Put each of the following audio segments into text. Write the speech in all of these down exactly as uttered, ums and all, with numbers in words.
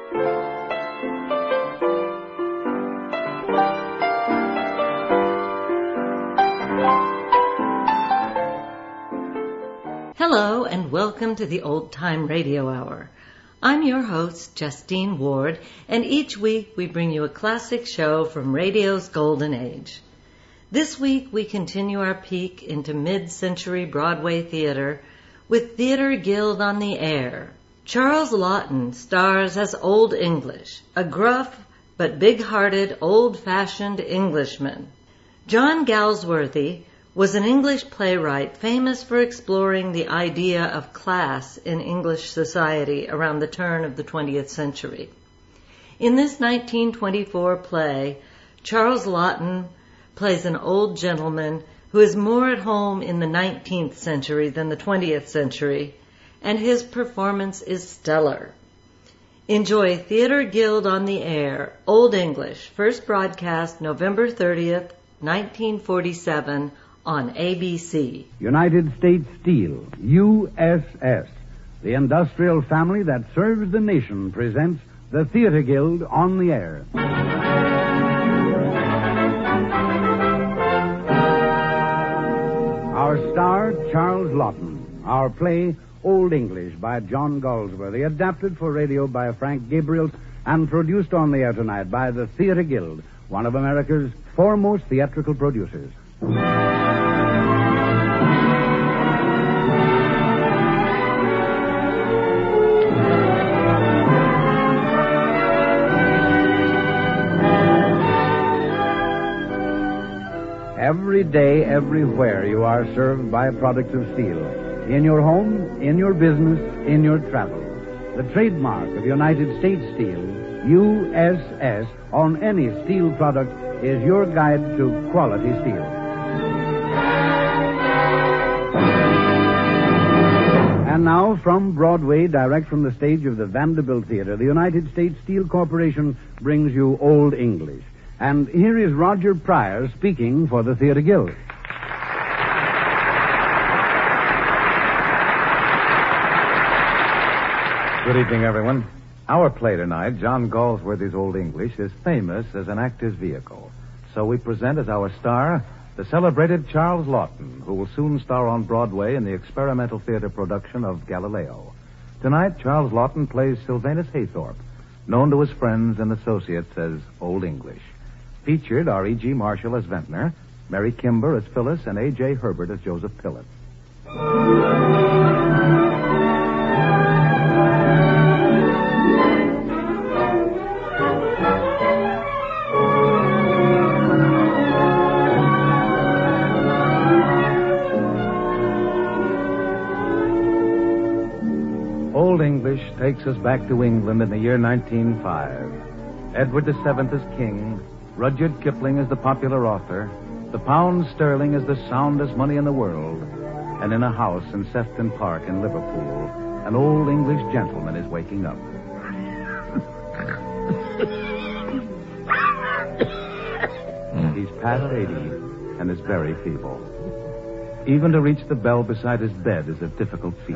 Hello, and welcome to the Old Time Radio Hour. I'm your host, Justine Ward, and each week we bring you a classic show from radio's golden age. This week we continue our peek into mid-century Broadway theater with Theater Guild on the Air. Charles Laughton stars as Old English, a gruff but big-hearted, old-fashioned Englishman. John Galsworthy was an English playwright famous for exploring the idea of class in English society around the turn of the twentieth century. In this nineteen twenty-four play, Charles Laughton plays an old gentleman who is more at home in the nineteenth century than the twentieth century, and his performance is stellar. Enjoy Theater Guild on the Air, Old English, first broadcast November thirtieth, nineteen forty-seven, on A B C. United States Steel, U S S, the industrial family that serves the nation, presents the Theater Guild on the Air. Our star, Charles Laughton. Our play, Old English, by John Galsworthy, adapted for radio by Frank Gabriel and produced on the air tonight by the Theater Guild, one of America's foremost theatrical producers. Every day, everywhere, you are served by products of steel. In your home, in your business, in your travels. The trademark of United States Steel, U S S, on any steel product is your guide to quality steel. And now, from Broadway, direct from the stage of the Vanderbilt Theater, the United States Steel Corporation brings you Old English. And here is Roger Pryor speaking for the Theater Guild. Good evening, everyone. Our play tonight, John Galsworthy's Old English, is famous as an actor's vehicle. So we present as our star the celebrated Charles Laughton, who will soon star on Broadway in the experimental theater production of Galileo. Tonight, Charles Laughton plays Sylvanus Haythorpe, known to his friends and associates as Old English. Featured are E G. Marshall as Ventnor, Mary Kimber as Phyllis, and A J. Herbert as Joseph Pillett. Old English takes us back to England in the year nineteen oh five. Edward the Seventh is king. Rudyard Kipling is the popular author. The pound sterling is the soundest money in the world. And in a house in Sefton Park in Liverpool, an old English gentleman is waking up. He's past eighty and is very feeble. Even to reach the bell beside his bed is a difficult feat.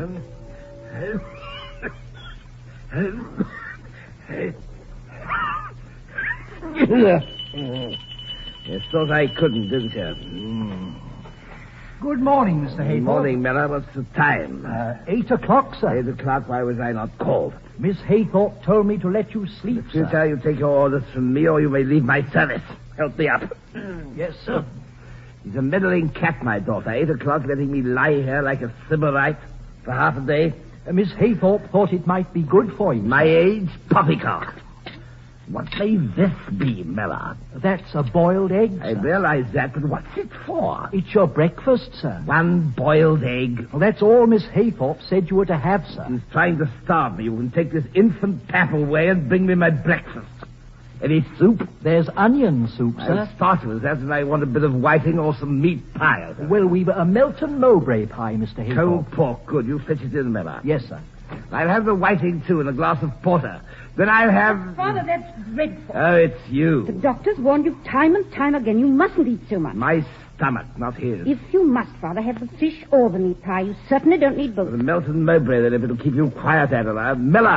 You thought I couldn't, didn't you? Mm. Good morning, Mister Haythorpe. Good morning, Miller. What's the time? Uh, eight o'clock, sir. Eight o'clock? Why was I not called? Miss Haythorpe told me to let you sleep, If you sir. tell you take your orders from me, or you may leave my service. Help me up. Yes, sir. He's a meddling cat, my daughter. Eight o'clock, letting me lie here like a sybarite for half a day. Uh, Miss Haythorpe thought it might be good for you. My age, poppycock. What may this be, Miller? That's a boiled egg, sir. I realize that, but what's it for? It's your breakfast, sir. One boiled egg. Well, that's all Miss Haythorpe said you were to have, sir. He's trying to starve me. You can take this infant pap away and bring me my breakfast. Any soup? There's onion soup, sir. I'll start with that, and I want a bit of whiting or some meat pie. Well, we've a Melton Mowbray pie, Mister Haythorpe. Cold pork, good. You fetch it in, Miller. Yes, sir. I'll have the whiting, too, and a glass of porter. Then I'll have... Father, that's dreadful. Oh, it's you. The doctors warned you time and time again you mustn't eat so much. My stomach, not his. If you must, Father, have the fish or the meat pie. You certainly don't need both. The Melton Mowbray, then, if it'll keep you quiet, Adela. Miller,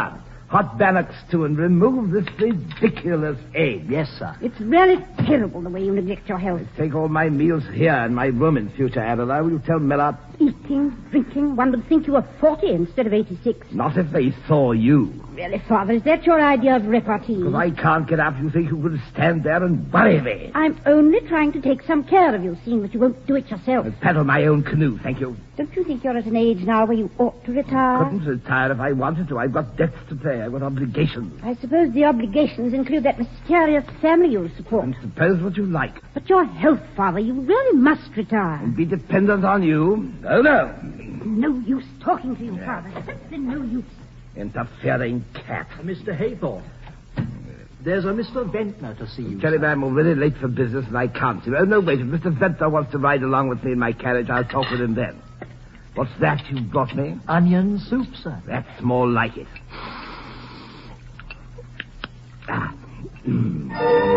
hot bannocks too, and remove this ridiculous egg. Yes, sir. It's really terrible the way you neglect your health. I take all my meals here in my room in future, Adela. Will you tell Millard? Eating, drinking, one would think you were forty instead of eighty-six. Not if they saw you. Really, Father, is that your idea of repartee? If I can't get up, you think you could stand there and worry me. I'm only trying to take some care of you, seeing that you won't do it yourself. I'll paddle my own canoe, thank you. Don't you think you're at an age now where you ought to retire? Couldn't retire if I wanted to. I've got debts to pay. I've got obligations. I suppose the obligations include that mysterious family you'll support. And suppose what you like. But your health, Father, you really must retire. And be dependent on you. Oh, no. No use talking to you, Father. Simply no use. Interfering cat. Mister Haythorpe, there's a Mister Ventnor to see you. Tell him I'm already late for business and I can't see him. Oh, no, wait. If Mister Ventnor wants to ride along with me in my carriage, I'll talk with him then. What's that you brought me? Onion soup, sir. That's more like it. Ah. Mm.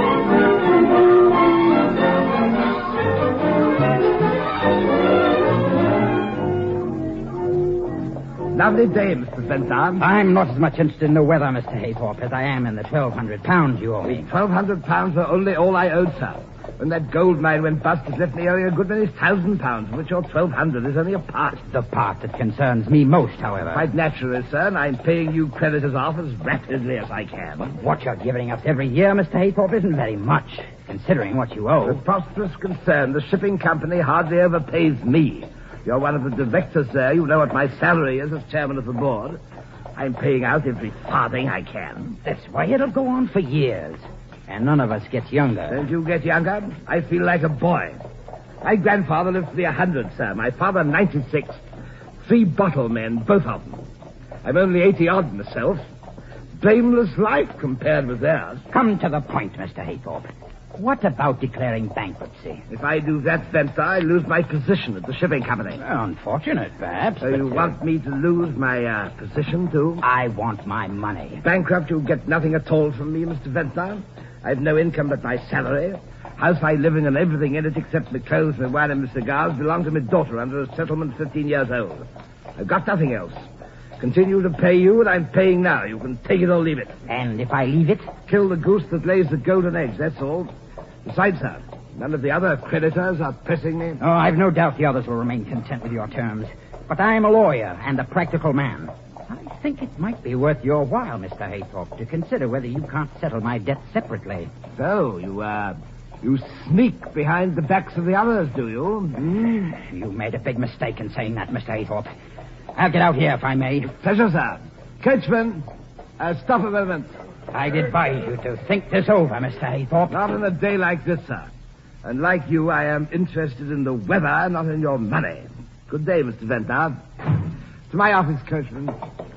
Lovely day, Mister Ventnor. I'm not as much interested in the weather, Mister Haythorpe, as I am in the twelve hundred pounds you owe me. Twelve hundred pounds are only all I owed, sir. When that gold mine went bust, it left me owing a good many thousand pounds, of which your twelve hundred is only a part. The part that concerns me most, however. Quite naturally, sir, and I'm paying you creditors off as rapidly as I can. What you're giving us every year, Mister Haythorpe, isn't very much, considering what you owe. As prosperous concern, the shipping company hardly ever pays me. You're one of the directors, sir. You know what my salary is as chairman of the board. I'm paying out every farthing I can. That's why it'll go on for years. And none of us gets younger. Don't you get younger? I feel like a boy. My grandfather lived to be a hundred, sir. My father, ninety-six. Three bottle men, both of them. I'm only eighty-odd myself. Blameless life compared with theirs. Come to the point, Mister Haythorpe. What about declaring bankruptcy? If I do that, Ventnor, I lose my position at the shipping company. Well, unfortunate, perhaps. So but, you uh, want me to lose my uh, position, too? I want my money. Bankrupt, you'll get nothing at all from me, Mister Ventnor. I've no income but my salary. House I live in and everything in it except my clothes, my wine, and my cigars belong to my daughter under a settlement fifteen years old. I've got nothing else. Continue to pay you, and I'm paying now. You can take it or leave it. And if I leave it? Kill the goose that lays the golden eggs, that's all. Besides, sir, none of the other creditors are pressing me. Oh, I've no doubt the others will remain content with your terms. But I'm a lawyer and a practical man. I think it might be worth your while, Mister Haythorpe, to consider whether you can't settle my debts separately. So, you, uh, you sneak behind the backs of the others, do you? Mm, you made a big mistake in saying that, Mister Haythorpe. I'll get out here, if I may. Pleasure, sir. Coachman, uh, stop a moment. I'd advise you to think this over, Mister Haythorpe. Not on a day like this, sir. And like you, I am interested in the weather, not in your money. Good day, Mister Ventnor. To my office, coachman.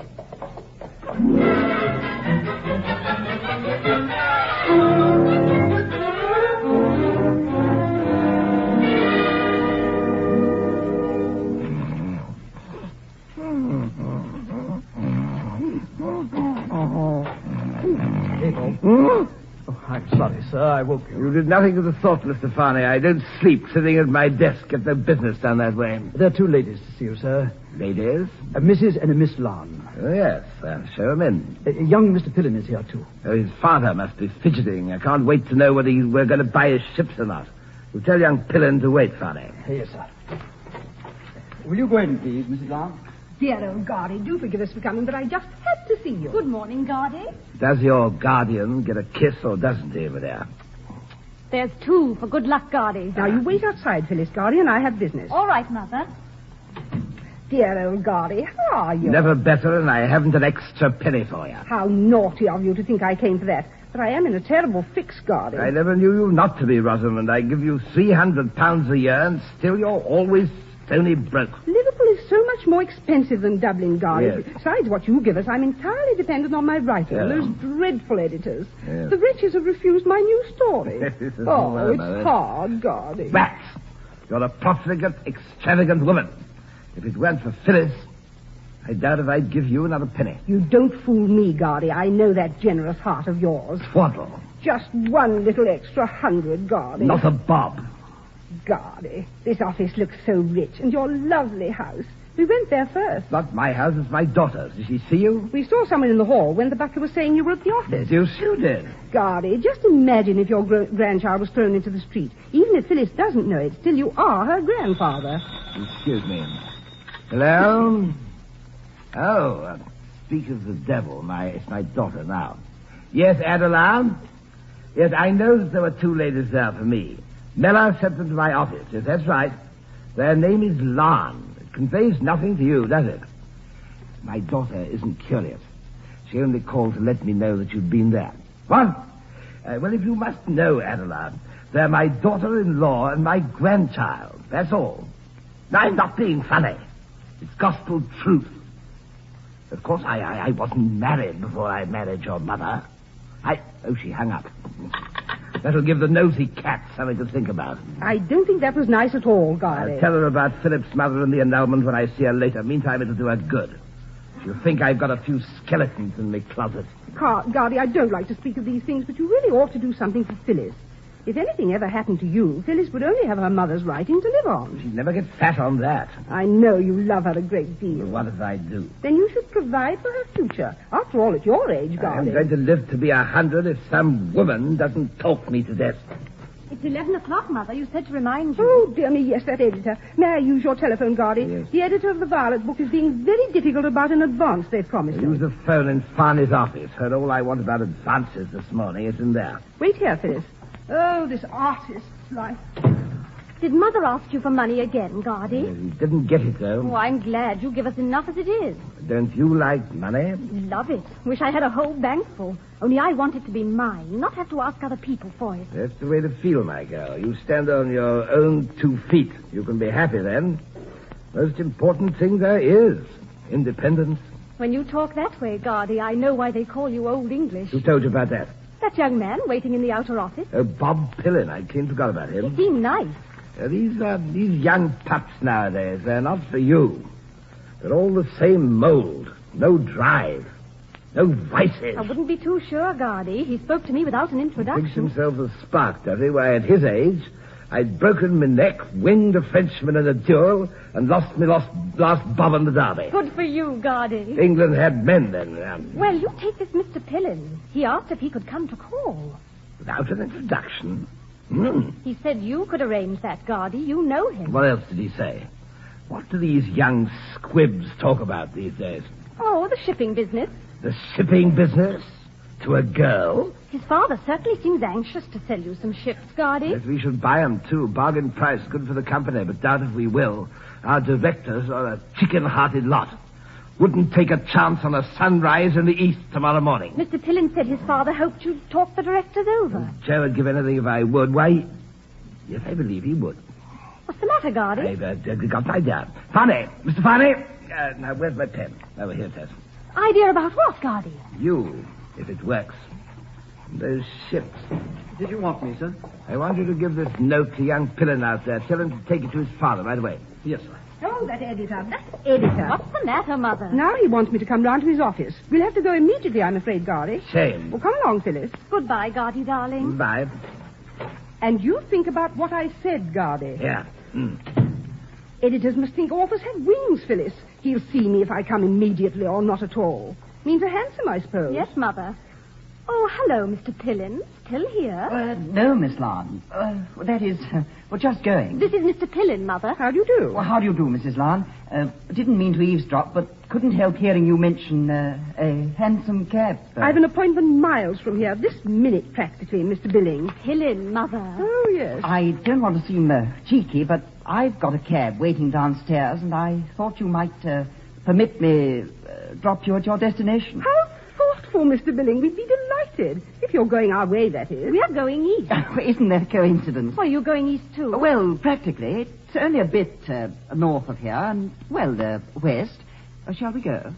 Oh, I'm sorry, sir. I woke you. You did nothing of the sort, Mister Farney. I don't sleep sitting at my desk. Get no business done that way. There are two ladies to see you, sir. Ladies? A Missus and a Miss Larn. Oh, yes. Uh, show him in. Uh, young Mister Pillin is here, too. Oh, his father must be fidgeting. I can't wait to know whether he, we're going to buy his ships or not. You tell young Pillin to wait, Farney. Yes, sir. Will you go in, please, Missus Larn? Dear old Gardy, do forgive us for coming, but I just had to see you. Good morning, Gardy. Does your guardian get a kiss or doesn't he, over there? There's two for good luck, Gardy. Now, you wait outside, Phyllis, Gardy, and I have business. All right, Mother. Dear old Gardy, how are you? Never better, and I haven't an extra penny for you. How naughty of you to think I came for that. But I am in a terrible fix, Gardy. I never knew you not to be, Rosamond. I give you three hundred pounds a year, and still you're always stony broke. Liverpool is so much more expensive than Dublin, Gardy. Yes. Besides what you give us, I'm entirely dependent on my writing. Yeah. Those dreadful editors. Yes. The wretches have refused my new story. Yes, it's oh, well, it's Mother. hard, Gardy. Rats! You're a profligate, extravagant woman. If it weren't for Phyllis, I doubt if I'd give you another penny. You don't fool me, Gardy. I know that generous heart of yours. Twaddle. Just one little extra hundred, Gardy. Not a bob. Gardy, this office looks so rich, and your lovely house. We went there first. Not my house, it's my daughter's. Did she see you? We saw someone in the hall when the butler was saying you were at the office. Deuce you did. Gardy, just imagine if your gr- grandchild was thrown into the street. Even if Phyllis doesn't know it, still you are her grandfather. Excuse me. Hello? Oh, uh, speak of the devil. My, it's my daughter now. Yes, Adeline? Yes, I know that there were two ladies there for me. Miller sent them to my office. Yes, that's right. Their name is Lan. It conveys nothing to you, does it? My daughter isn't curious. She only called to let me know that you'd been there. What? Uh, well, if you must know, Adeline, they're my daughter-in-law and my grandchild. That's all. I'm not being funny. It's gospel truth. Of course, I, I, I wasn't married before I married your mother. I... Oh, she hung up. That'll give the nosy cat something to think about. I don't think that was nice at all, Gardy. I'll tell her about Philip's mother and the annulment when I see her later. Meantime, it'll do her good. She'll think I've got a few skeletons in my closet. Car- Gardy, I don't like to speak of these things, but you really ought to do something for Phyllis. If anything ever happened to you, Phyllis would only have her mother's writing to live on. She'd never get fat on that. I know you love her a great deal. Well, what if I do? Then you should provide for her future. After all, at your age, Gardy. I'm going to live to be a hundred if some woman doesn't talk me to death. It's eleven o'clock, Mother. You said to remind you. Oh, dear me, yes, that editor. May I use your telephone, Gardy? Yes. The editor of the Violet book is being very difficult about an advance they've promised Use him. the phone in Farney's office. Heard all I want about advances this morning. It's in there. Wait here, Phyllis. Oh, this artist's life. Did Mother ask you for money again, Gardy? He didn't get it, though. Oh, I'm glad. You give us enough as it is. Don't you like money? Love it. Wish I had a whole bank full. Only I want it to be mine, not have to ask other people for it. That's the way to feel, my girl. You stand on your own two feet. You can be happy then. Most important thing there is independence. When you talk that way, Gardy, I know why they call you Old English. Who told you about that? That young man waiting in the outer office. Oh, Bob Pillin. I clean forgot about him. He seemed nice. Uh, these uh, these young pups nowadays, they're not for you. They're all the same mold. No drive. No vices. I wouldn't be too sure, Gardy. He spoke to me without an Thinks introduction. himself a spark, does he? Why, at his age, I'd broken my neck, winged a Frenchman in a duel, and lost me lost, last bob on the derby. Good for you, Gardy. England had men then. Um, Well, you take this Mister Pillin. He asked if he could come to call. without an introduction. Hmm. He said you could arrange that, Gardy. You know him. What else did he say? What do these young squibs talk about these days? Oh, the shipping business. The shipping business? To a girl? His father certainly seems anxious to sell you some ships, Gardy. Yes, we should buy 'em too. Bargain price, good for the company, but doubt if we will. Our directors are a chicken-hearted lot. Wouldn't take a chance on a sunrise in the east tomorrow morning. Mister Pillin said his father hoped you'd talk the directors over. Joe would give anything if I would. Why, yes, I believe he would. What's the matter, Gardy? I've uh, got my idea. Farney! Mister Farney! Uh, now, where's my pen? Over here, Tess. Idea about what, Gardy? You, if it works. Those ships. Did you want me, sir? I want you to give this note to young Pillin out there. Tell him to take it to his father right away. Yes, sir. Oh, that editor. That editor. What's the matter, Mother? Now he wants me to come round to his office. We'll have to go immediately, I'm afraid, Gardy. Shame. Well, come along, Phyllis. Goodbye, Gardy, darling. Bye. And you think about what I said, Gardy. Yeah. Mm. Editors must think authors have wings, Phyllis. He'll see me if I come immediately or not at all. Means a hansom, I suppose. Yes, Mother. Oh, hello, Mister Pillin. Still here? Uh, no, Miss Larn. Uh, that is, uh, we're just going. This is Mister Pillin, Mother. How do you do? Well, how do you do, Missus Larn? Uh, didn't mean to eavesdrop, but couldn't help hearing you mention uh, a hansom cab. Uh, I've an appointment miles from here, this minute practically, Mister Billing. Pillin, Mother. Oh, yes. I don't want to seem uh, cheeky, but I've got a cab waiting downstairs, and I thought you might uh, permit me uh, drop you at your destination. How thoughtful, Mister Billing. We'd be delighted. If you're going our way, that is. We are going east. Isn't that a coincidence? Are you going east, too? Well, practically. It's only a bit uh, north of here, and, well, uh, west. Uh, shall we go?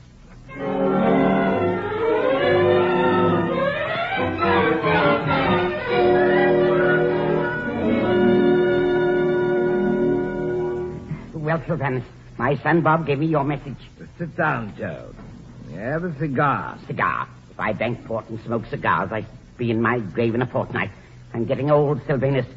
Well, Sylvanus, my son Bob gave me your message. Sit down, Joe. Have a cigar. Cigar. If I drank port and smoked cigars, I'd be in my grave in a fortnight. I'm getting old, Sylvanus.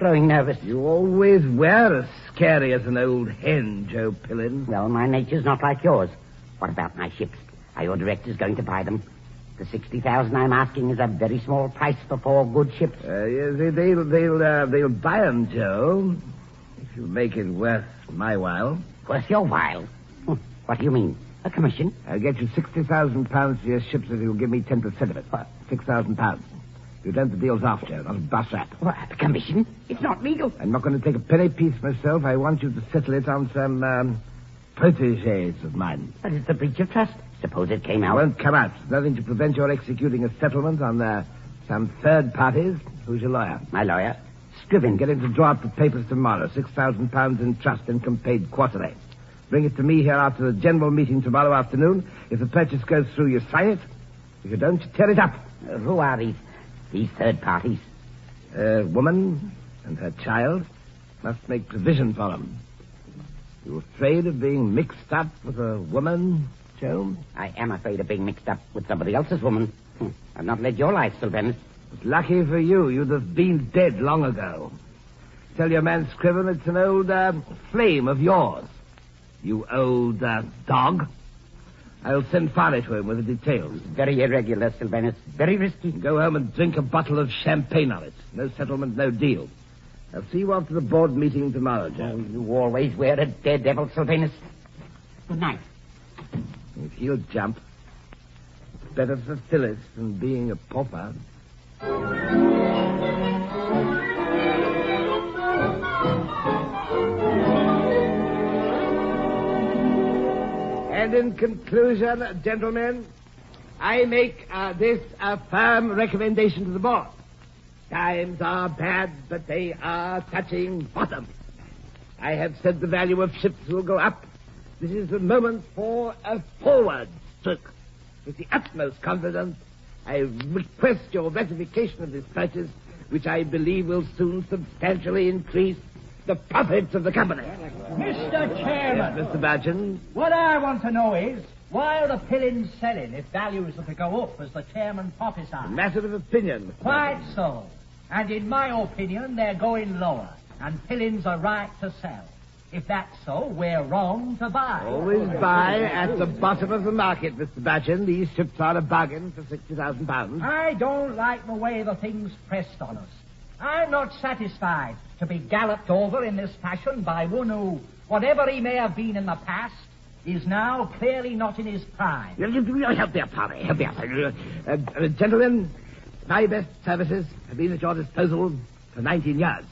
growing nervous. You always were as scary as an old hen, Joe Pillin. Well, my nature's not like yours. What about my ships? Are your directors going to buy them? The sixty thousand I'm asking is a very small price for four good ships. Uh, yes, they, they'll they'll uh, they'll buy them, Joe. If you make it worth my while. Worth your while? What do you mean? A commission? I'll get you sixty thousand pounds for your ships if you'll give me ten percent of it. What? Six thousand pounds. You don't, the deal's off, Joe. Not a bus rap. What? A commission? It's not legal. I'm not going to take a penny piece myself. I want you to settle it on some um, protégés of mine. But it's a breach of trust. Suppose it came out. It won't come out. There's nothing to prevent your executing a settlement on uh, some third parties. Who's your lawyer? My lawyer? Scriven. Get him to draw up the papers tomorrow. Six thousand pounds in trust, income paid quarterly. Bring it to me here after the general meeting tomorrow afternoon. If the purchase goes through, you sign it. If you don't, you tear it up. Uh, who are these, these third parties? A woman and her child. Must make provision for them. You afraid of being mixed up with a woman, Joe? I am afraid of being mixed up with somebody else's woman. Hm. I've not led your life, Sylvanus. It's lucky for you. You'd have been dead long ago. Tell your man Scriven it's an old uh, flame of yours. You old uh, dog. I'll send Farley to him with the details. Very irregular, Sylvanus. Very risky. Go home and drink a bottle of champagne on it. No settlement, no deal. I'll see you after the board meeting tomorrow, Joe. Oh, you always wear a daredevil, Sylvanus. Good night. If he'll jump, it's better for Phyllis than being a pauper. And in conclusion, gentlemen, I make uh, this a firm recommendation to the board. Times are bad, but they are touching bottom. I have said the value of ships will go up. This is the moment for a forward stroke. With the utmost confidence, I request your ratification of this purchase, which I believe will soon substantially increase the profits of the company. Mister Chairman. Yes, Mister Badgen. What I want to know is, why are the Pillins selling if values are to go up, as the chairman prophesied? Matter of opinion. Quite so. And in my opinion, they're going lower, and Pillins are right to sell. If that's so, we're wrong to buy. Always buy at the bottom of the market, Mister Badgen. These ships are a bargain for sixty thousand pounds. I don't like the way the thing's pressed on us. I'm not satisfied to be galloped over in this fashion by one who, whatever he may have been in the past, is now clearly not in his prime. Help me up, Harry. Help me up. Uh, uh, gentlemen, my best services have been at your disposal for nineteen years.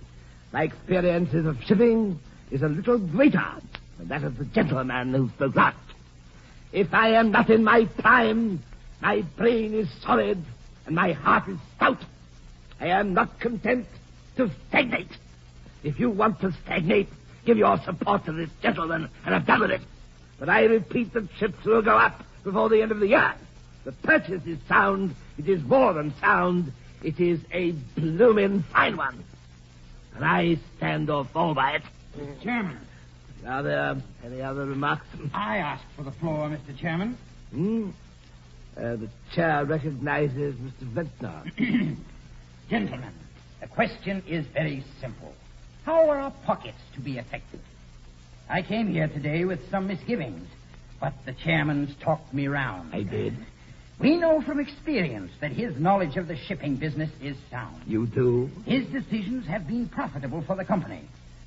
My experiences of shipping is a little greater than that of the gentleman who spoke last. If I am not in my prime, my brain is solid and my heart is stout. I am not content to stagnate. If you want to stagnate, give your support to this gentleman and have done with it. But I repeat that ships will go up before the end of the year. The purchase is sound. It is more than sound. It is a bloomin' fine one. And I stand or fall by it. Mister Chairman. Are there any other remarks? I asked for the floor, Mister Chairman. Hmm? Uh, the chair recognizes Mister Ventnor. Gentlemen, the question is very simple. How are our pockets to be affected? I came here today with some misgivings, but the chairman's talked me round. I did. We know from experience that his knowledge of the shipping business is sound. You do? His decisions have been profitable for the company.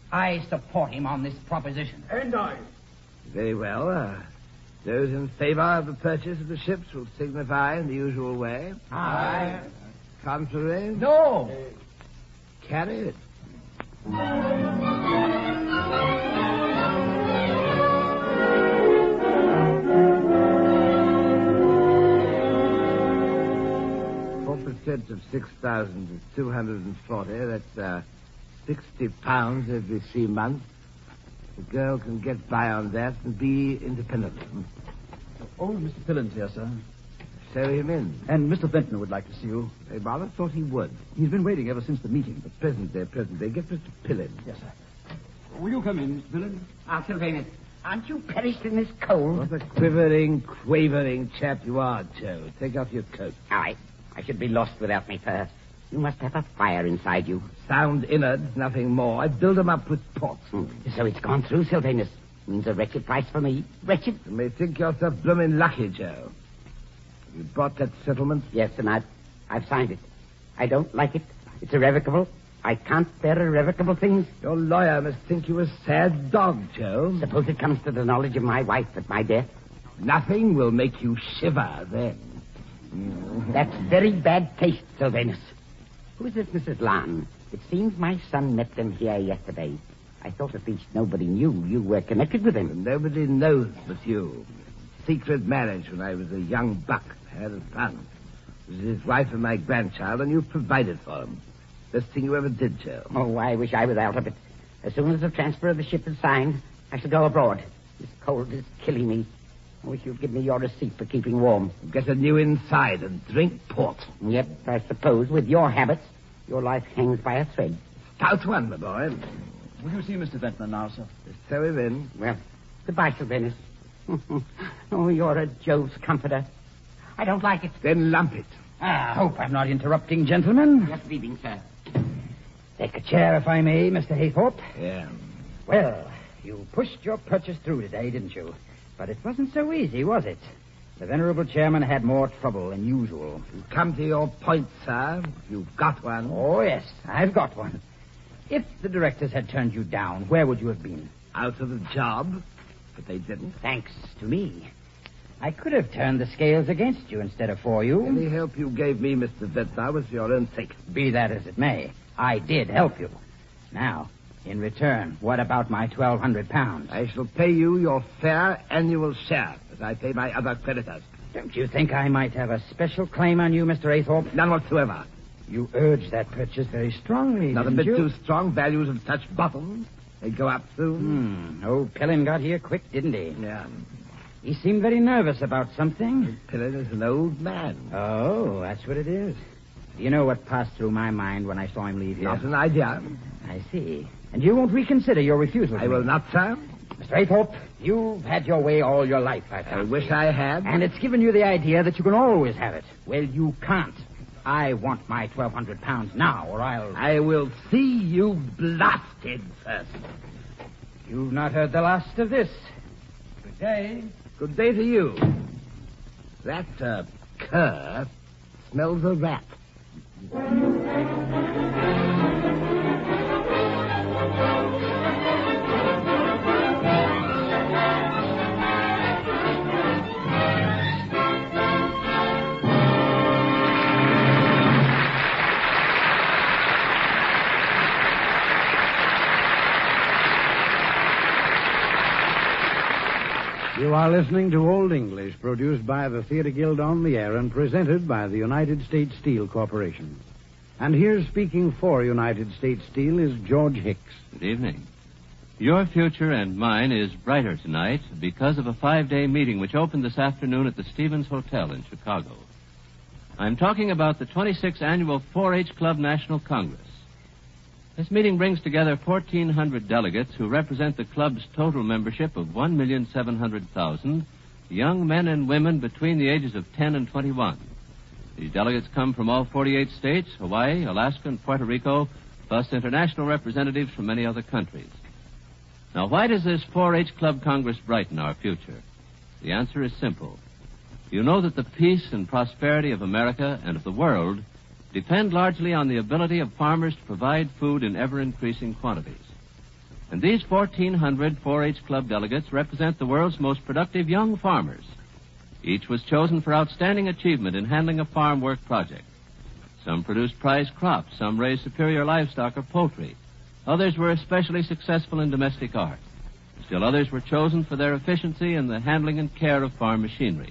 I support him on this proposition. And I. Very well. Uh, those in favor of the purchase of the ships will signify in the usual way. Aye. Contrary? No. Carry it. Four percent of six thousand is two hundred and forty. That's uh, sixty pounds every three months. The girl can get by on that and be independent. Old Mister Pillins here, sir. Show him in. And Mister Ventnor would like to see you. I rather thought he would. He's been waiting ever since the meeting. But present day, present day. Get Mister Pillin. Yes, sir. Will you come in, Mister Pillin? Ah, Sylvanus, aren't you perished in this cold? What a quivering, quavering chap you are, Joe. Take off your coat. All right. I should be lost without me fur. You must have a fire inside you. Sound innards, nothing more. I build 'em up with pots. Hmm. So it's gone through, Sylvanus. Means a wretched price for me. Wretched? You may think yourself bloomin' lucky, Joe. You bought that settlement? Yes, and I've, I've signed it. I don't like it. It's irrevocable. I can't bear irrevocable things. Your lawyer must think you a sad dog, Joe. Suppose it comes to the knowledge of my wife at my death. Nothing will make you shiver then. That's very bad taste, Sylvanus. Who is this Missus Lon? It seems my son met them here yesterday. I thought at least nobody knew you were connected with him. Nobody knows but you. Secret marriage when I was a young buck. I had a son. It was his wife and my grandchild, and you provided for him. Best thing you ever did, Joe. Oh, I wish I was out of it. As soon as the transfer of the ship is signed, I shall go abroad. This cold is killing me. I wish you'd give me your receipt for keeping warm. Get a new inside and drink port. Yep, I suppose with your habits, your life hangs by a thread. Stout one, my boy. Will you see Mister Ventnor now, sir? Just show him in. Well, goodbye, Sylvanus. Oh, you're a Joe's comforter. I don't like it. Then lump it. Ah, I hope I'm not interrupting, gentlemen. Just leaving, sir. Take a chair, if I may, Mister Haythorpe. Yeah. Well, you pushed your purchase through today, didn't you? But it wasn't so easy, was it? The venerable chairman had more trouble than usual. You come to your point, sir. You've got one. Oh, yes, I've got one. If the directors had turned you down, where would you have been? Out of the job. But they didn't. Thanks to me. I could have turned the scales against you instead of for you. Any help you gave me, Mister Ventnor, was for your own sake. Be that as it may, I did help you. Now, in return, what about my twelve hundred pounds? I shall pay you your fair annual share, as I pay my other creditors. Don't you think I might have a special claim on you, Mister Aythorpe? None whatsoever. You urged that purchase very strongly, Not a didn't bit you? too strong. Values of such bottoms. They go up soon. Hmm. Old Pillin got here quick, didn't he? Yeah. He seemed very nervous about something. Pillin is an old man. Oh, that's what it is. Do you know what passed through my mind when I saw him leave here? Not an idea. I see. And you won't reconsider your refusal? I will not, sir. Mister Aythorpe, you've had your way all your life, I I wish I had. And it's given you the idea that you can always have it. Well, you can't. I want my twelve hundred pounds now, or I'll... I will see you blasted first. You've not heard the last of this. Good day. Good day to you. That, uh, cur smells a rat. You are listening to Old English, produced by the Theatre Guild on the Air and presented by the United States Steel Corporation. And here speaking for United States Steel is George Hicks. Good evening. Your future and mine is brighter tonight because of a five-day meeting which opened this afternoon at the Stevens Hotel in Chicago. I'm talking about the twenty-sixth Annual four H Club National Congress. This meeting brings together fourteen hundred delegates who represent the club's total membership of one million seven hundred thousand young men and women between the ages of ten and twenty-one. These delegates come from all forty-eight states, Hawaii, Alaska, and Puerto Rico, plus international representatives from many other countries. Now, why does this four H Club Congress brighten our future? The answer is simple. You know that the peace and prosperity of America and of the world depend largely on the ability of farmers to provide food in ever-increasing quantities. And these fourteen hundred four H Club delegates represent the world's most productive young farmers. Each was chosen for outstanding achievement in handling a farm work project. Some produced prize crops, some raised superior livestock or poultry. Others were especially successful in domestic art. Still others were chosen for their efficiency in the handling and care of farm machinery.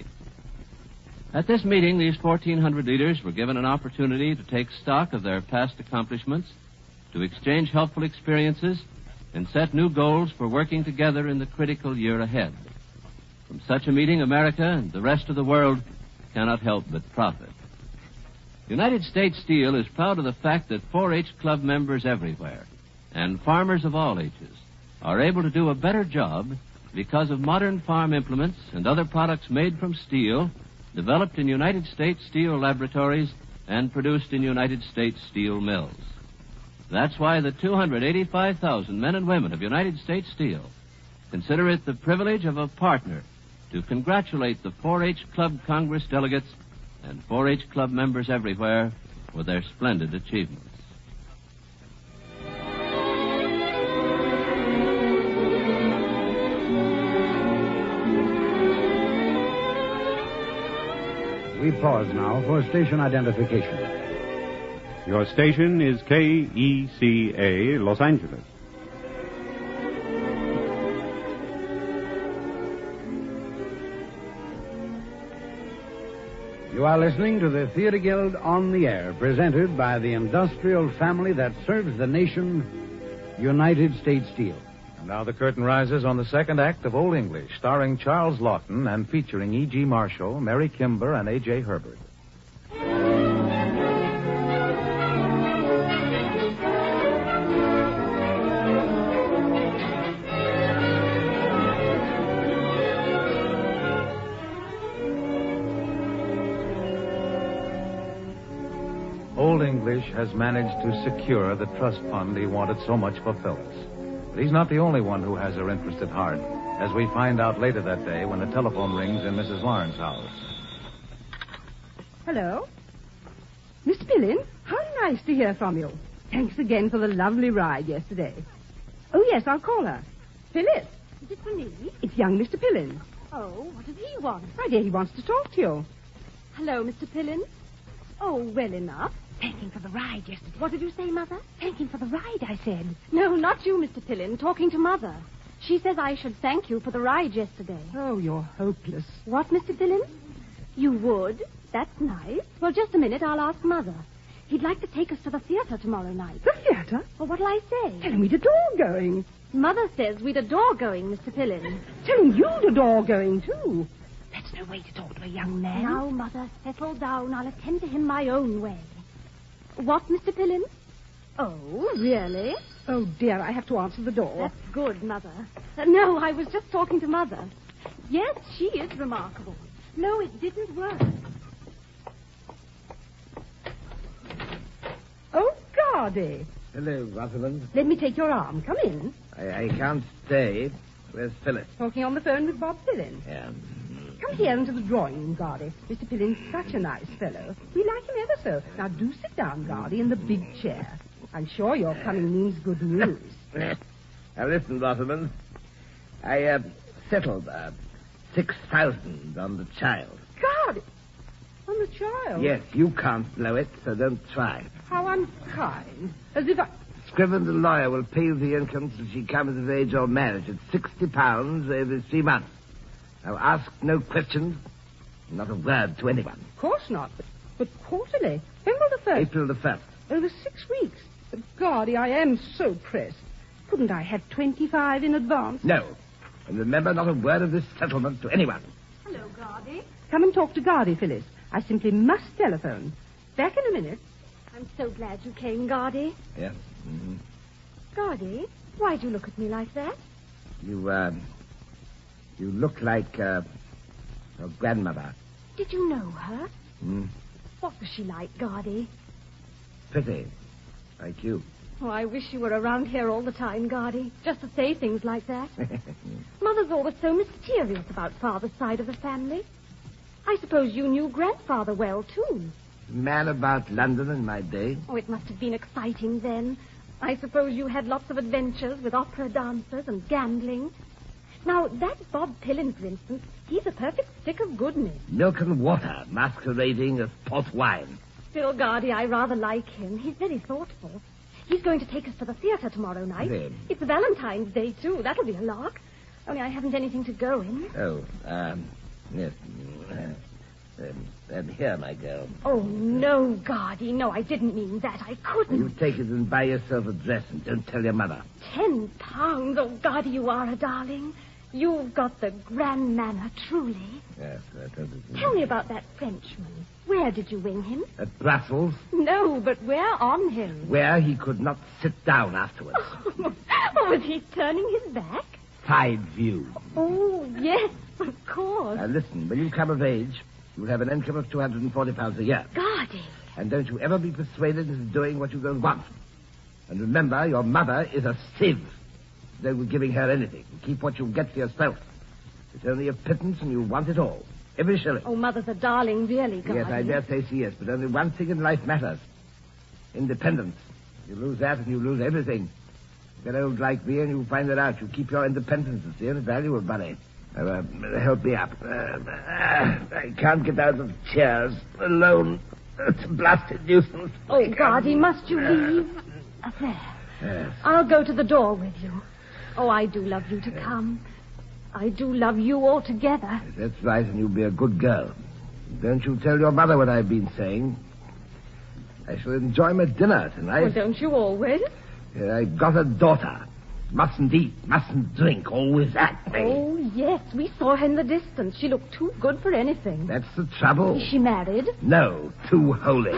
At this meeting, these fourteen hundred leaders were given an opportunity to take stock of their past accomplishments, to exchange helpful experiences, and set new goals for working together in the critical year ahead. From such a meeting, America and the rest of the world cannot help but profit. United States Steel is proud of the fact that four H Club members everywhere, and farmers of all ages, are able to do a better job because of modern farm implements and other products made from steel developed in United States Steel laboratories and produced in United States steel mills. That's why the two hundred eighty-five thousand men and women of United States Steel consider it the privilege of a partner to congratulate the four H Club Congress delegates and four H Club members everywhere for their splendid achievements. We pause now for station identification. Your station is K E C A, Los Angeles. You are listening to the Theater Guild on the Air, presented by the industrial family that serves the nation, United States Steel. And now the curtain rises on the second act of Old English, starring Charles Lawton and featuring E G. Marshall, Mary Kimber, and A J. Herbert. Old English has managed to secure the trust fund he wanted so much for Phyllis. But he's not the only one who has her interest at heart, as we find out later that day when the telephone rings in Missus Lawrence's house. Hello? Mister Pillin, how nice to hear from you. Thanks again for the lovely ride yesterday. Oh, yes, I'll call her. Phyllis. Is it for me? It's young Mister Pillin. Oh, what does he want? My dear, he wants to talk to you. Hello, Mister Pillin. Oh, well enough. Thank him for the ride yesterday. What did you say, Mother? Thank him for the ride, I said. No, not you, Mister Pillin. Talking to Mother. She says I should thank you for the ride yesterday. Oh, you're hopeless. What, Mister Pillin? You would? That's nice. Well, just a minute. I'll ask Mother. He'd like to take us to the theater tomorrow night. The theater? Well, what'll I say? Tell him we'd adore going. Mother says we'd adore going, Mister Pillin. Tell him you'd adore going, too. That's no way to talk to a young man. Now, Mother, settle down. I'll attend to him my own way. What, Mister Pillin? Oh, really? Oh, dear, I have to answer the door. That's good, Mother. Uh, no, I was just talking to Mother. Yes, she is remarkable. No, it didn't work. Oh, Gardy. Hello, Rosamond. Let me take your arm. Come in. I, I can't stay. Where's Phyllis? Talking on the phone with Bob Pillin. Yeah. Come here into the drawing room, Gardy. Mister Pillin's such a nice fellow. We like him ever so. Now, do sit down, Gardy, in the big chair. I'm sure your coming means good news. Now, listen, Rosamond. I, uh, settled, uh, six thousand on the child. God! On the child? Yes, you can't blow it, so don't try. How unkind. As if I... Scriven, the lawyer, will pay you the income till she comes of age or marriage. It's sixty pounds every three months. Now, ask no questions. Not a word to anyone. Of course not. But, but quarterly. When will the first... April the first. Over six weeks. But, Gardy, I am so pressed. Couldn't I have twenty-five in advance? No. And remember, not a word of this settlement to anyone. Hello, Gardy. Come and talk to Gardy, Phyllis. I simply must telephone. Back in a minute. I'm so glad you came, Gardy. Yes. Mm-hmm. Gardy, why'd you look at me like that? You, uh... You look like, uh... your grandmother. Did you know her? Hmm? What was she like, Gardy? Pretty. Like you. Oh, I wish you were around here all the time, Gardy, just to say things like that. Mother's always so mysterious about Father's side of the family. I suppose you knew Grandfather well, too. Man about London in my day. Oh, it must have been exciting then. I suppose you had lots of adventures with opera dancers and gambling. Now, that Bob Pillin, for instance, he's a perfect stick of goodness. Milk and water masquerading as port wine. Still, Gardy, I rather like him. He's very thoughtful. He's going to take us to the theater tomorrow night. Really? It's Valentine's Day, too. That'll be a lark. Only I haven't anything to go in. Oh, um, yes. Uh, um, um, here, my girl. Oh, no, Gardy. No, I didn't mean that. I couldn't. You take it and buy yourself a dress and don't tell your mother. Ten pounds? Oh, Gardy, you are a darling. You've got the grand manner, truly. Yes, I don't agree. Tell me about that Frenchman. Where did you wing him? At Brussels. No, but where on him? Where he could not sit down afterwards. Oh, was he turning his back? Side view. Oh, yes, of course. Now, listen, when you come of age, you'll have an income of two hundred forty pounds a year. Gardy. And don't you ever be persuaded into doing what you don't want. And remember, your mother is a sieve. Don't be giving her anything. Keep what you get for yourself. It's only a pittance and you want it all. Every shilling. Oh, Mother's a darling, really, Guardy. Yes, I dare say she is. But only one thing in life matters. Independence. You lose that and you lose everything. You get old like me and you find it out. You keep your independence. It's the only value of money. Now, uh, help me up. Uh, uh, I can't get out of chairs alone. It's a blasted nuisance. Oh, Guardy, must you leave? Uh, there. Yes. I'll go to the door with you. Oh, I do love you to come. I do love you altogether. That's right, and you'll be a good girl. Don't you tell your mother what I've been saying. I shall enjoy my dinner tonight. Well, don't you always? Uh, I've got a daughter. Mustn't eat, mustn't drink, always that thing. Oh, yes, we saw her in the distance. She looked too good for anything. That's the trouble. Is she married? No, too holy.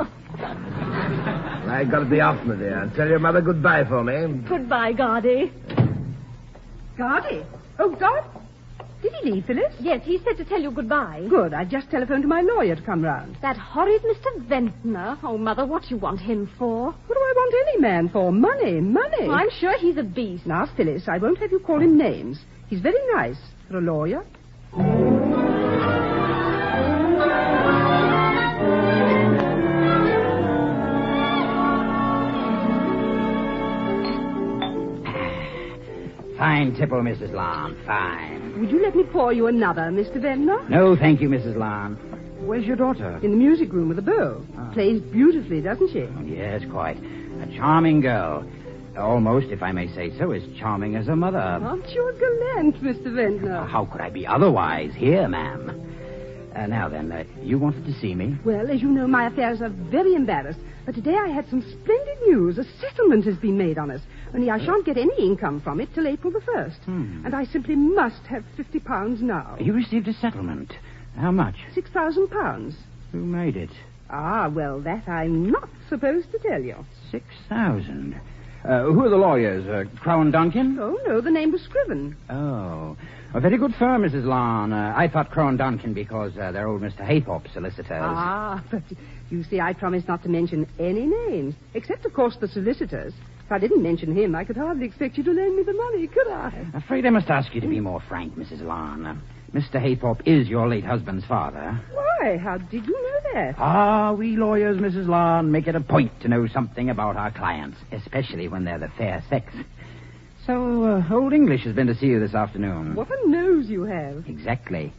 I got to be off, my dear. Tell your mother goodbye for me. Goodbye, Guardy. Guardy? Oh, God. Did he leave, Phyllis? Yes, he said to tell you goodbye. Good. I just telephoned to my lawyer to come round. That horrid Mister Ventnor. Oh, Mother, what do you want him for? What do I want any man for? Money, money. Oh, I'm sure he's a beast. Now, Phyllis, I won't have you call him names. He's very nice for a lawyer. Fine tipple, Missus Lon, fine. Would you let me pour you another, Mister Ventnor? No, thank you, Missus Lon. Where's your daughter? In the music room with a bow. Oh. Plays beautifully, doesn't she? Oh, yes, quite. A charming girl. Almost, if I may say so, as charming as her mother. Aren't you a gallant, Mister Ventnor? How could I be otherwise? Here, ma'am. Uh, now then, uh, you wanted to see me? Well, as you know, my affairs are very embarrassed. But today I had some splendid news. A settlement has been made on us. Only I shan't get any income from it till April the first. Hmm. And I simply must have fifty pounds now. You received a settlement. How much? Six thousand pounds. Who made it? Ah, well, that I'm not supposed to tell you. Six thousand. Uh, who are the lawyers? Uh, Crow and Duncan? Oh, no, the name was Scriven. Oh. A very good firm, Missus Lon. Uh, I thought Crow and Duncan because uh, they're old Mister Haythorpe solicitors. Ah, but you see, I promised not to mention any names, except, of course, the solicitors. If I didn't mention him, I could hardly expect you to lend me the money, could I? Afraid I must ask you to be more frank, Missus Lon. Uh, Mister Haythorpe is your late husband's father. Why? How did you know that? Ah, we lawyers, Missus Lon, make it a point to know something about our clients, especially when they're the fair sex. So, uh, Old English has been to see you this afternoon. What a nose you have. Exactly.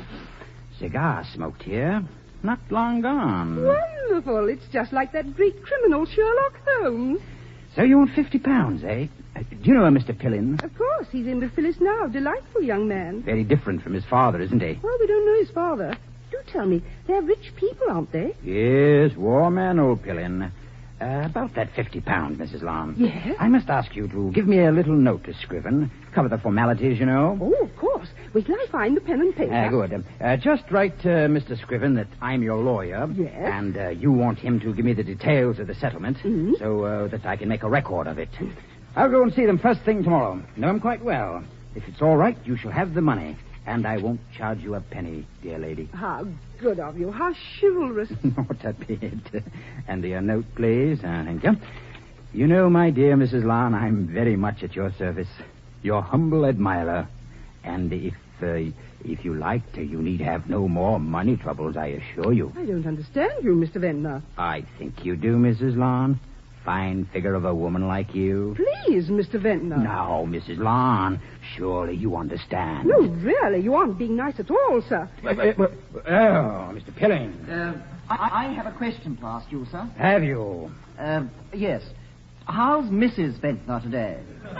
Cigar smoked here. Not long gone. Wonderful. It's just like that great criminal Sherlock Holmes. So you want fifty pounds, eh? Uh, do you know a Mister Pillin? Of course. He's in with Phyllis now. Delightful young man. Very different from his father, isn't he? Well, we don't know his father. Do tell me. They're rich people, aren't they? Yes, war man, old Pillin. Uh, about that fifty pounds, Missus Lon. Yes? I must ask you to give me a little note to Scriven. Cover the formalities, you know. Oh, of course. Wait till I find the pen and paper. Uh, good. Um, uh, just write to Mister Scriven that I'm your lawyer. Yes? And uh, you want him to give me the details of the settlement Mm-hmm. so uh, that I can make a record of it. I'll go and see them first thing tomorrow. Know him quite well. If it's all right, you shall have the money. And I won't charge you a penny, dear lady. How good of you. How chivalrous. Not a bit. And your note, please. Uh, thank you. You know, my dear Missus Lon, I'm very much at your service. Your humble admirer. And if uh, if you liked, you need have no more money troubles, I assure you. I don't understand you, Mister Ventnor. I think you do, Missus Lon. Fine figure of a woman like you. Please, Mister Ventnor. Now, Missus Lon, surely you understand. No, really, you aren't being nice at all, sir. Uh, uh, oh, Mister Pilling. Uh, I, I have a question to ask you, sir. Have you? Uh, yes. How's Missus Ventnor today?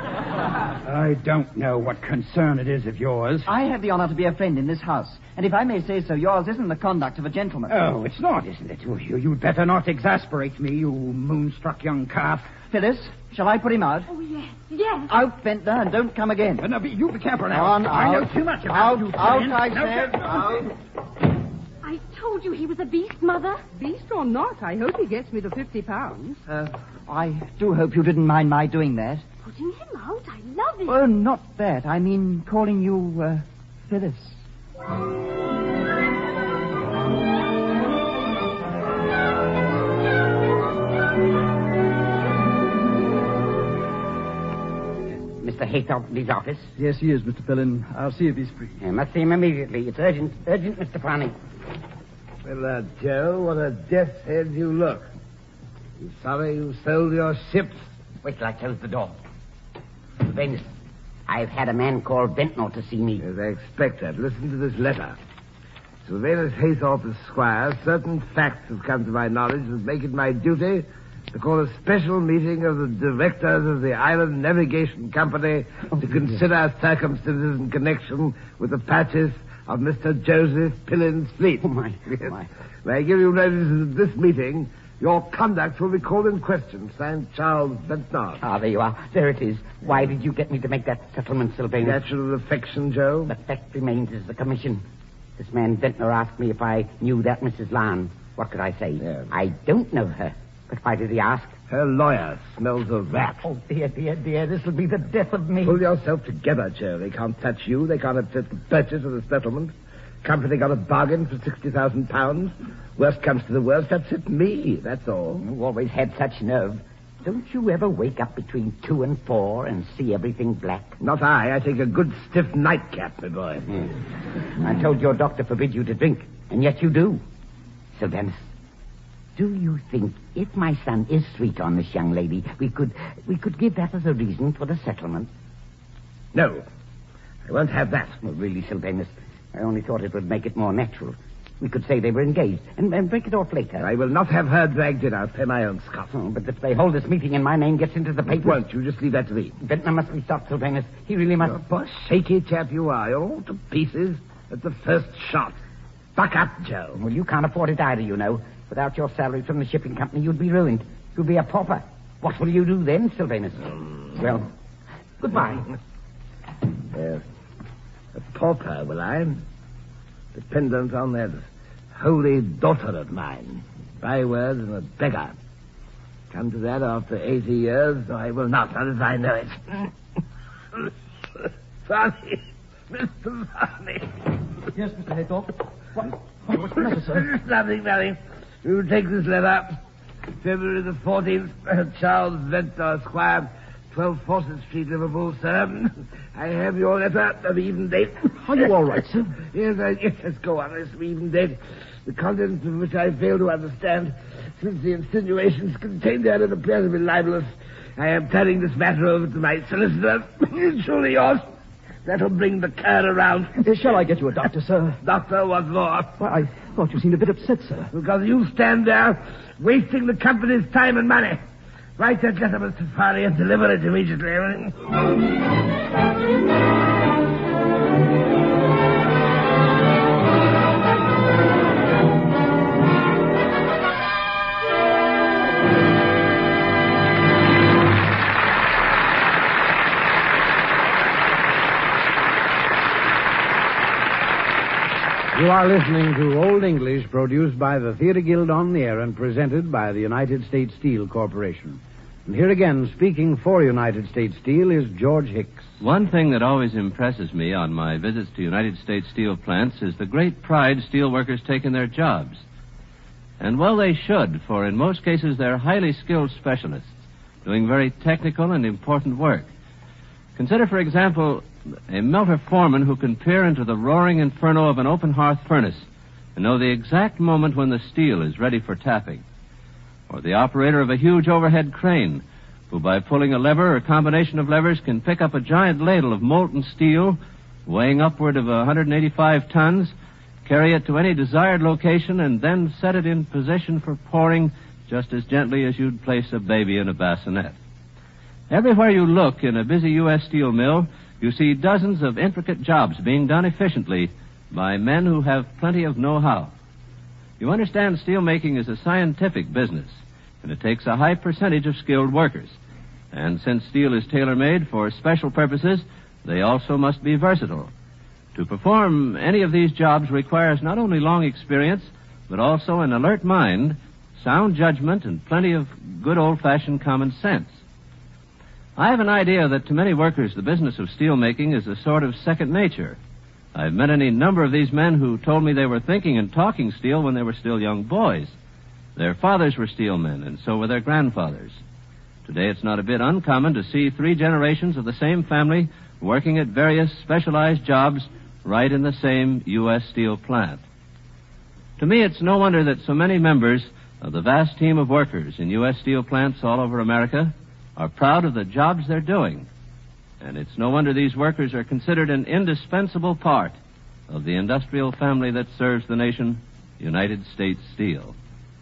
I don't know what concern it is of yours. I have the honor to be a friend in this house. And if I may say so, yours isn't the conduct of a gentleman. Oh, it's not, isn't it? You, you'd better not exasperate me, you moonstruck young calf. Phyllis, shall I put him out? Oh, yes, yes. Out, Ventnor, and don't come again. Uh, no, be, you be careful now. On, I out. know too much about out, you. Out, Pilling. I No, said. no, Out. I told you he was a beast, Mother. Beast or not, I hope he gets me the fifty pounds. Uh, I do hope you didn't mind my doing that. Putting him out? I love it. Oh, not that. I mean calling you, uh, Phyllis. Haythorpe in his office? Yes, he is, Mister Pillin. I'll see if he's free. I must see him immediately. It's urgent. Urgent, Mister Farney. Well, uh, Joe, what a death's head you look. You sorry you sold your ships? Wait till I close the door. Venus, I've had a man called Ventnor to see me. As I expected. Listen to this letter. Sylvanus Haythorpe, Esquire, certain facts have come to my knowledge that make it my duty to call a special meeting of the directors of the Island Navigation Company oh, to consider circumstances in connection with the purchase of Mister Joseph Pillin's fleet. Oh, my. my. May I give you notice that at this meeting, your conduct will be called in question. Signed, Charles Ventnor. Ah, there you are. There it is. Why did you get me to make that settlement, Sylvanus? Natural affection, Joe. The fact remains is the commission. This man Ventnor asked me if I knew that Missus Lan. What could I say? Yeah. I don't know her. But why did he ask? Her lawyer smells a rat. Oh, dear, dear, dear. This will be the death of me. Pull yourself together, Joe. They can't touch you. They can't upset the purchase of the settlement. Company got a bargain for sixty thousand pounds. Worst comes to the worst, upset me. That's all. You always had such nerve. Don't you ever wake up between two and four and see everything black? Not I. I take a good stiff nightcap, my boy. Hmm. I told your doctor forbid you to drink, and yet you do. Sylvanus, do you think if my son is sweet on this young lady, we could we could give that as a reason for the settlement? No. I won't have that. Well, really, Sylvanus, I only thought it would make it more natural. We could say they were engaged and, and break it off later. I will not have her dragged in. I'll pay my own scoff. Oh, but if they hold this meeting and my name gets into the papers... Won't you? Just leave that to me. Ventnor must be stopped, Sylvanus. He really must... You're a poor shaky chap you are. You're all to pieces at the first shot. Buck up, Joe. Well, you can't afford it either, you know. Without your salary from the shipping company, you'd be ruined. You'd be a pauper. What will you do then, Sylvanus? Mm. Well, goodbye. Yes. A pauper, will I? Dependent on that holy daughter of mine. Bywords and a beggar. Come to that after eighty years, no, I will not, not as I know it. Farney! Mister Farney! Yes, Mister Haythorpe. What? Oh, what's the matter, sir? Nothing, nothing. You take this letter. February the fourteenth, Charles Ventnor, Esquire, twelve Fawcett Street, Liverpool, sir. I have your letter of even date. Are you all right, sir? Yes, I, yes, let's go on. It's even date. The contents of which I fail to understand, since the insinuations contained therein appear to be libelous. I am turning this matter over to my solicitor. Surely yours. That'll bring the cur around. Uh, shall I get you a doctor, sir? Doctor, what more? Well, I thought you seemed a bit upset, sir. Because you stand there wasting the company's time and money. Write that letter, Mister Farney, and deliver it immediately. You are listening to Old English, produced by the Theatre Guild on the Air and presented by the United States Steel Corporation. And here again, speaking for United States Steel, is George Hicks. One thing that always impresses me on my visits to United States steel plants is the great pride steel workers take in their jobs. And well, they should, for in most cases they're highly skilled specialists, doing very technical and important work. Consider, for example, a melter foreman who can peer into the roaring inferno of an open hearth furnace and know the exact moment when the steel is ready for tapping. Or the operator of a huge overhead crane who, by pulling a lever or combination of levers, can pick up a giant ladle of molten steel weighing upward of one hundred eighty-five tons, carry it to any desired location, and then set it in position for pouring just as gently as you'd place a baby in a bassinet. Everywhere you look in a busy U S steel mill, you see dozens of intricate jobs being done efficiently by men who have plenty of know-how. You understand, steelmaking is a scientific business, and it takes a high percentage of skilled workers. And since steel is tailor-made for special purposes, they also must be versatile. To perform any of these jobs requires not only long experience, but also an alert mind, sound judgment, and plenty of good old-fashioned common sense. I have an idea that to many workers the business of steelmaking is a sort of second nature. I've met any number of these men who told me they were thinking and talking steel when they were still young boys. Their fathers were steelmen, and so were their grandfathers. Today it's not a bit uncommon to see three generations of the same family working at various specialized jobs right in the same U S Steel plant. To me, it's no wonder that so many members of the vast team of workers in U S Steel plants all over America are proud of the jobs they're doing. And it's no wonder these workers are considered an indispensable part of the industrial family that serves the nation, United States Steel.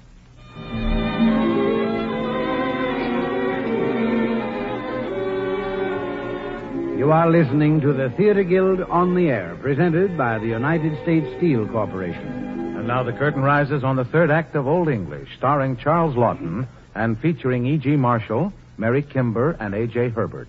You are listening to the Theater Guild on the Air, presented by the United States Steel Corporation. And now the curtain rises on the third act of Old English, starring Charles Lawton and featuring E G. Marshall, Mary Kimber, and A J. Herbert.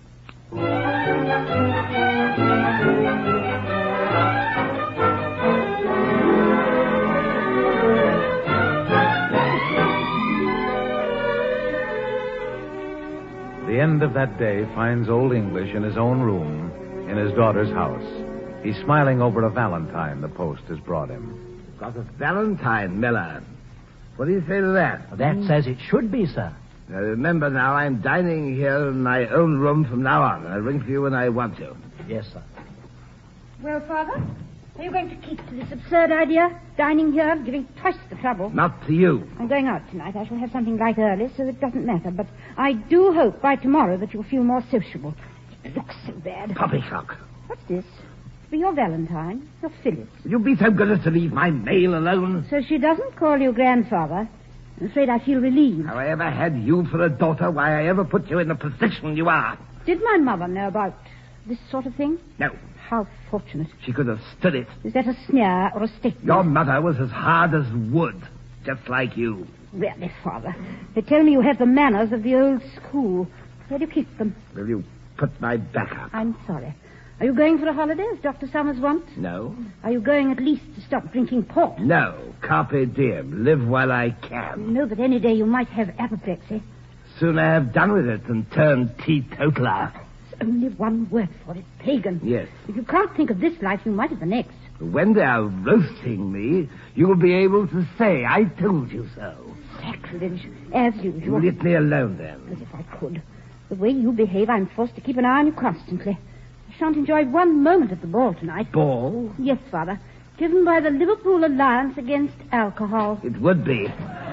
The end of that day finds Old English in his own room in his daughter's house. He's smiling over a valentine the post has brought him. Got a valentine, Miller. What do you say to that? That's as it should be, sir. Now, remember now, I'm dining here in my own room from now on. I'll ring for you when I want to. Yes, sir. Well, Father, are you going to keep to this absurd idea? Dining here, giving twice the trouble. Not to you. I'm going out tonight. I shall have something light early, so it doesn't matter. But I do hope by tomorrow that you'll feel more sociable. It looks so bad. Poppycock. What's this? For your Valentine, your Phyllis. Will you be so good as to leave my mail alone? So she doesn't call you grandfather. I'm afraid I feel relieved. How I ever had you for a daughter, why I ever put you in the position you are. Did my mother know about this sort of thing? No. How fortunate. She could have stood it. Is that a sneer or a statement? Your mother was as hard as wood, just like you. Really, Father. They tell me you have the manners of the old school. Where do you keep them? Will you put my back up? I'm sorry. Are you going for a holiday, as Doctor Summers wants? No. Are you going at least to stop drinking port? No. Carpe diem. Live while I can. You know that any day you might have apoplexy. Soon I have done with it and turned teetotaler. There's only one word for it, pagan. Yes. If you can't think of this life, you might of the next. When they are roasting me, you'll be able to say, I told you so. Sacrilege, as usual. Leave me alone, then. As if I could. The way you behave, I'm forced to keep an eye on you constantly. I shan't enjoy one moment of the ball tonight. Ball? Yes, Father. Given by the Liverpool Alliance Against Alcohol. It would be.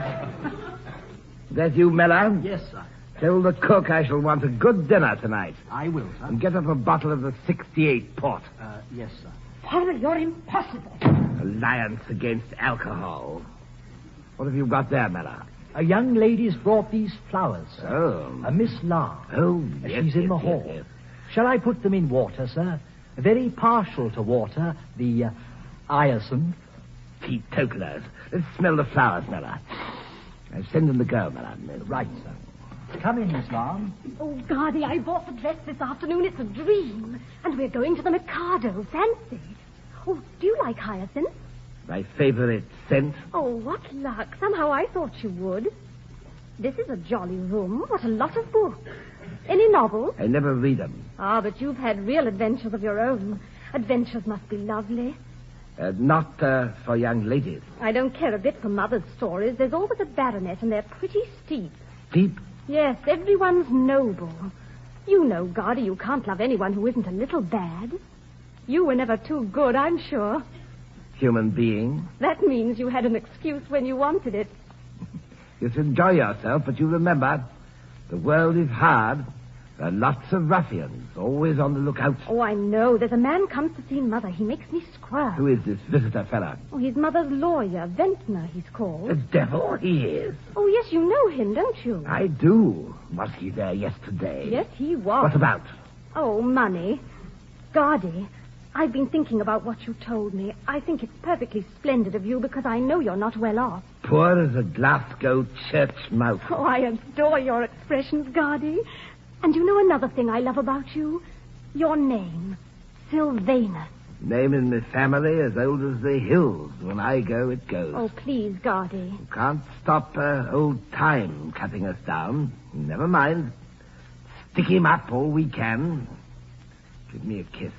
That you, Miller? Yes, sir. Tell the cook I shall want a good dinner tonight. I will, sir. And get up a bottle of the sixty-eight port. Uh, yes, sir. Father, you're impossible. Alliance Against Alcohol. What have you got there, Miller? A young lady's brought these flowers, sir. Oh. A Miss La. Oh, yes, She's in yes, the yes, hall. yes. Shall I put them in water, sir? Very partial to water, the uh, hyacinth. Teetotalers. Let's smell the flowers, Miller. Now send them the girl, Miller. Right, sir. Come in, Miss Lam. Oh, Gardy, I bought the dress this afternoon. It's a dream. And we're going to the Mikado. Fancy. Oh, do you like hyacinth? My favorite scent. Oh, what luck. Somehow I thought you would. This is a jolly room. What a lot of books. Any novels? I never read them. Ah, but you've had real adventures of your own. Adventures must be lovely. Uh, not uh, for young ladies. I don't care a bit for Mother's stories. There's always a baronet, and they're pretty steep. Steep? Yes, everyone's noble. You know, Gardy, you can't love anyone who isn't a little bad. You were never too good, I'm sure. Human being. That means you had an excuse when you wanted it. Just enjoy yourself, but you remember, the world is hard. There are lots of ruffians, always on the lookout. Oh, I know. There's a man comes to see Mother. He makes me squirm. Who is this visitor fella? Oh, he's Mother's lawyer, Ventnor, he's called. The devil he is. Oh, yes, you know him, don't you? I do. Was he there yesterday? Yes, he was. What about? Oh, money. Gardy, I've been thinking about what you told me. I think it's perfectly splendid of you because I know you're not well off. Poor as a Glasgow church mouse. Oh, I adore your expressions, Gardy. And you know another thing I love about you? Your name, Sylvanus. Name in the family as old as the hills. When I go, it goes. Oh, please, Gardy. You can't stop uh, old time cutting us down. Never mind. Stick him up all we can. Give me a kiss.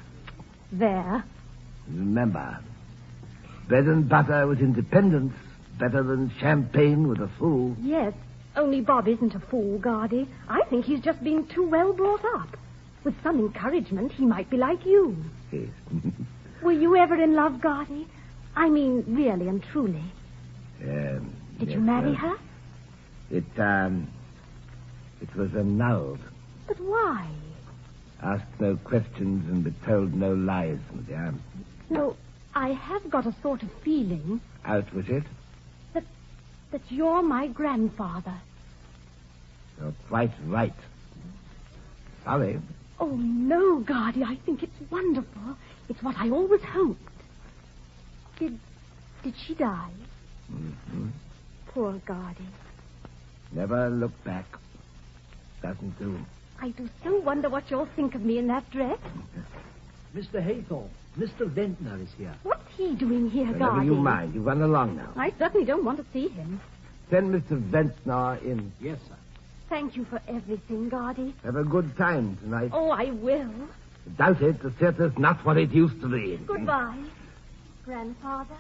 There. Remember, bread and butter with independence better than champagne with a fool. Yes, Only Bob isn't a fool, Guardy. I think he's just been too well brought up. With some encouragement, he might be like you. Yes. Were you ever in love, Guardy? I mean, really and truly. Um, Did yes, you marry uh, her? It, um... It was annulled. But why? Asked no questions and be told no lies, madame. No, I have got a sort of feeling Out with it. that that you're my grandfather. You're quite right. Sorry. Oh, no, Guardy, I think it's wonderful. It's what I always hoped. Did, did she die? Mm-hmm. Poor Guardy. Never look back. Doesn't do. I do so wonder what you'll think of me in that dress. Mister Haythorpe, Mister Ventnor is here. What's he doing here, Never Guardy? you mind. You run along now. I certainly don't want to see him. Send Mister Ventnor in. Yes, sir. Thank you for everything, Guardy. Have a good time tonight. Oh, I will. Doubt it. The theater's not what it used to be. Goodbye, Grandfather.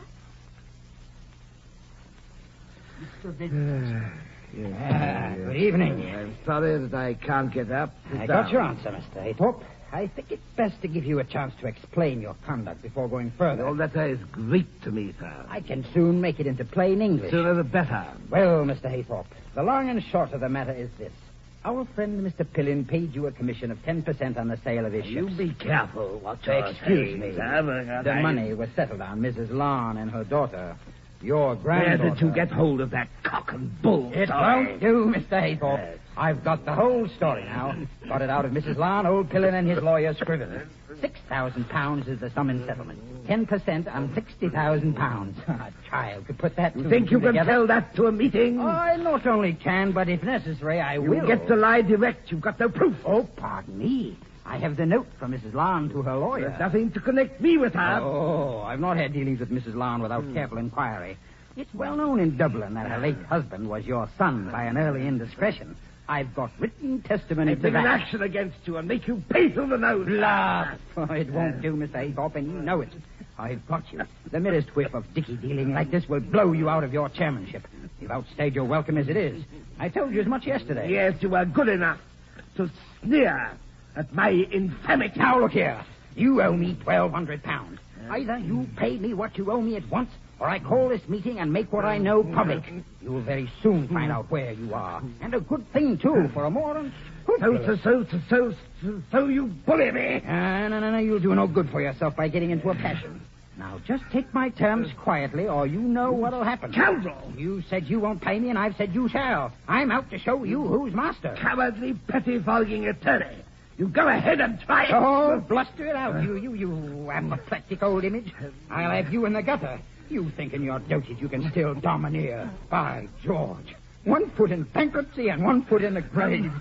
Mister Ventnor. Yes, Ah, yes. good evening. I'm sorry that I can't get up. Sit I down. got your answer, Mister Haythorpe. I think it's best to give you a chance to explain your conduct before going further. Your letter is Greek to me, sir. I can soon make it into plain English. Sooner the better. Well, Mister Haythorpe, the long and short of the matter is this. Our friend Mister Pillin paid you a commission of ten percent on the sale of his You ships. be careful what you're Excuse saying, me. sir. The money was settled on Missus Lon and her daughter. Your granddaughter. Where did you get hold of that cock and bull? It story? won't do, Mister Haythorpe. Yes. I've got the whole story now. Got it out of Missus Lon, old Pillin, and his lawyer Scrivener. Six thousand pounds is the sum in settlement. Ten percent on sixty thousand pounds. A child could put that. You two think and you two can together. tell that to a meeting? I not only can, but if necessary, I you will. get to lie direct. You've got no proof. Oh, pardon me. I have the note from Missus Lon to her lawyer. There's nothing to connect me with her. Oh, I've not had dealings with Missus Lon without Hmm. careful inquiry. It's well known in Dublin that her late husband was your son by an early indiscretion. I've got written testimony I to bring an that. action against you and make you pay through the nose. Blah! Oh, it won't do, Mister Haythorpe, and you know it. I've got you. The merest whiff of dicky dealing like this will blow you out of your chairmanship. You've outstayed your welcome as it is. I told you as much yesterday. Yes, you were good enough to sneer at my infamity. Now, look here. You owe me twelve hundred pounds. Either you pay me what you owe me at once, or I call this meeting and make what I know public. You'll very soon find out where you are. And a good thing, too, for a more So, so, so, so, so, so, so you bully me. Uh, no, no, no, you'll do no good for yourself by getting into a passion. Now, just take my terms quietly, or you know what'll happen. Scoundrel! You said you won't pay me, and I've said you shall. I'm out to show you who's master. Cowardly, pettifogging attorney. You go ahead and try it. Oh, bluster it out, you, you, you apoplectic old image. I'll have you in the gutter. You thinking you're doted you can still domineer. By George. One foot in bankruptcy and one foot in the grave.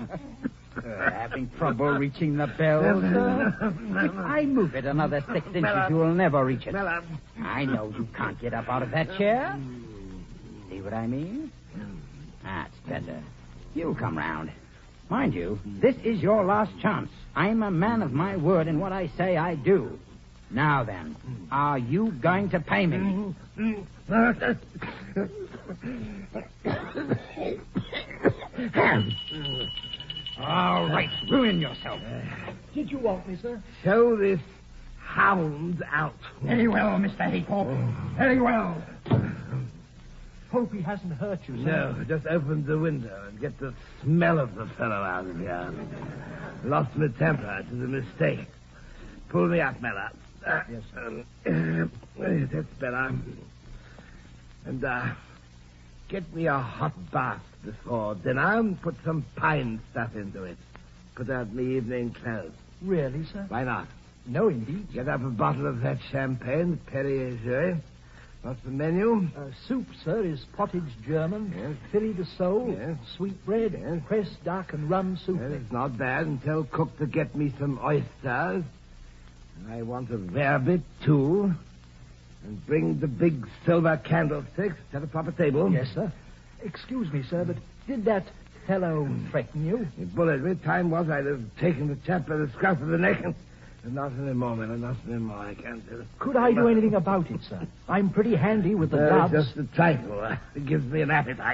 uh, having trouble reaching the bell, sir? If I move it another six inches, you'll never reach it. I know you can't get up out of that chair. See what I mean? That's better. You'll come round. Mind you, this is your last chance. I'm a man of my word, and what I say I do. Now then, are you going to pay me? All right, ruin yourself. Did you want me, sir? Show this hound out. Very well, Mister Haythorpe. Very well. Hope he hasn't hurt you, sir. No, just open the window and get the smell of the fellow out of here. Lost my temper. It was a mistake. Pull me up, Mella. Uh, Yes, sir. Um, uh, that's better. And, uh, get me a hot bath before dinner and put some pine stuff into it. Put out my evening clothes. Really, sir? Why not? No, indeed. Get up a bottle of that champagne, Perrier Jouet. What's the menu? Uh, soup, sir, is pottage German, Yes. filet de sole, Yes. sweetbread, Yes. pressed duck, and rum soup. Well, it's not bad. And tell cook to get me some oysters. And I want a rarebit, too. And bring the big silver candlesticks. Set a proper table. Yes, sir. Excuse me, sir, but did that fellow threaten you? He bullied me. Time was I'd have taken the chap by the scruff of the neck. And not anymore, man. Not anymore. I can't do it. Could I do anything about it, sir? I'm pretty handy with the Uh, gloves. just a trifle. Uh, It gives me an appetite.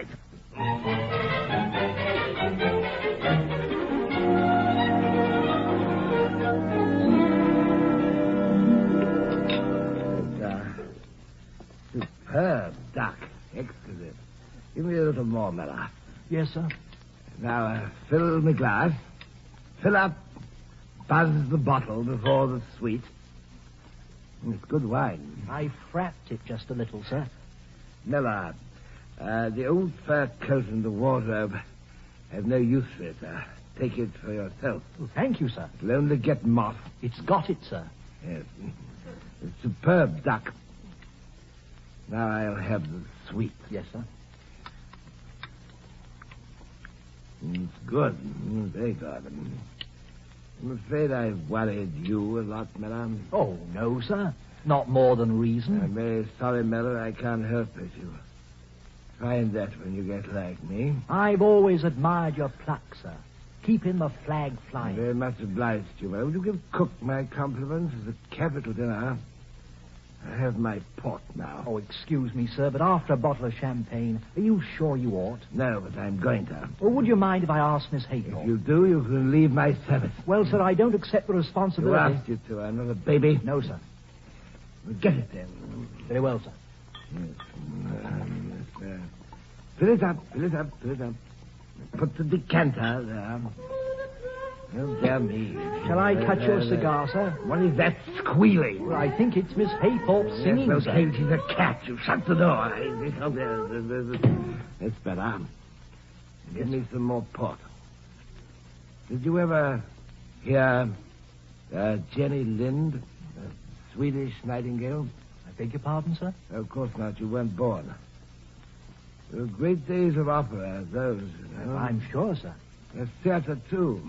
Superb duck. Exquisite. Give me a little more, Miller. Yes, sir. Now, uh, fill my glass. Fill up. Buzz the bottle before the sweet. It's good wine. I frapped it just a little, sir. Miller, uh, the old fur coat and the wardrobe have no use for it. Uh, take it for yourself. Oh, thank you, sir. It'll only get moth. It's got it, sir. Yes. A superb duck. Now I'll have the sweet. Yes, sir. It's good. Mm, very good. I'm afraid I've worried you a lot, Miller. Oh, no, sir. Not more than reason. I'm very sorry, Miller. I can't help it. You find that when you get like me. I've always admired your pluck, sir. Keeping the flag flying. I'm very much obliged to you, Miller. Would you give Cook my compliments? It's a capital dinner. I have my port now. Oh, excuse me, sir, but after a bottle of champagne, are you sure you ought? No, but I'm going to. Well, would you mind if I ask Miss Haythorpe? If you do, you can leave my service. Well, sir, I don't accept the You responsibility. asked you to. I'm not a baby. No, sir. Well, get it then. Very well, sir. Yes. Um, yes, uh, fill it up, fill it up, fill it up. Put the decanter there. Oh, dear me. Shall I cut Uh, your uh, cigar, sir? What is that squealing? Well, I think it's Miss Haythorpe singing, Yes, sir. okay, she's a cat. You shut the door. I- I- I- It's better. Give me some more port. Did you ever hear uh, Jenny Lind, a Swedish nightingale? I beg your pardon, sir? Of course not. You weren't born. There were great days of opera, those. You know? I'm sure, sir. A theater, too.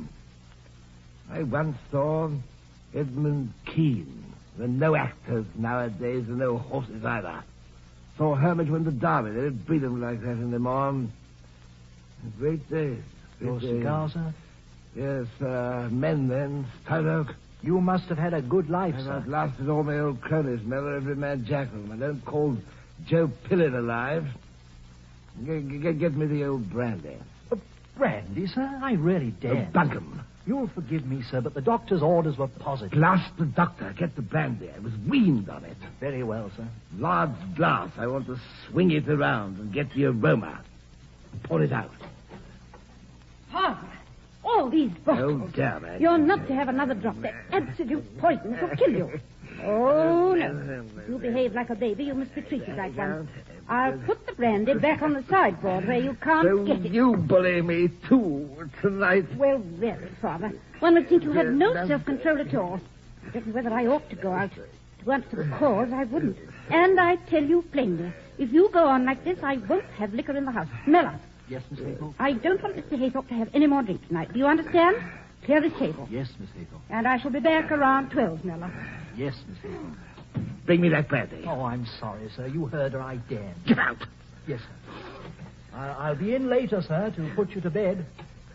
I once saw Edmund Kean. There are no actors nowadays and no horses either. Saw Hermit win the Derby. They don't breed them like that anymore. Great days. Great Your days. cigar, sir? Yes, uh, men then, stout oak. You must have had a good life, I've sir. outlasted all my old cronies, Miller, every man jack of them. I don't call Joe Pillin alive. Get, get, get me the old brandy. Brandy, sir? I really Oh, daren't. bunkum. You'll forgive me, sir, but the doctor's orders were positive. Blast the doctor. Get the brandy. I was weaned on it. Very well, sir. Large glass. I want to swing it around and get the aroma. Pour it out. Father, all these bottles. Oh, damn it. You're not to have another drop. That absolute poison will kill you. Oh, no. If you behave like a baby, you must be treated like one. I'll put the brandy back on the sideboard where you can't So get it. you bully me, too, tonight. Well, really, Father. One would think you had no self-control at all. I don't know whether I ought to go out. To answer the cause, I wouldn't. And I tell you plainly, if you go on like this, I won't have liquor in the house. Miller. Yes, Miss Haythorpe? I don't want Mister Haythorpe to have any more drink tonight. Do you understand? Clear this table. Yes, Miss Haythorpe. And I shall be back around twelve, Miller. Yes, Miss Haythorpe. Bring me that brandy. Oh, I'm sorry, sir. You heard her. I daren't. Get out. Yes, sir. I- I'll be in later, sir, to put you to bed.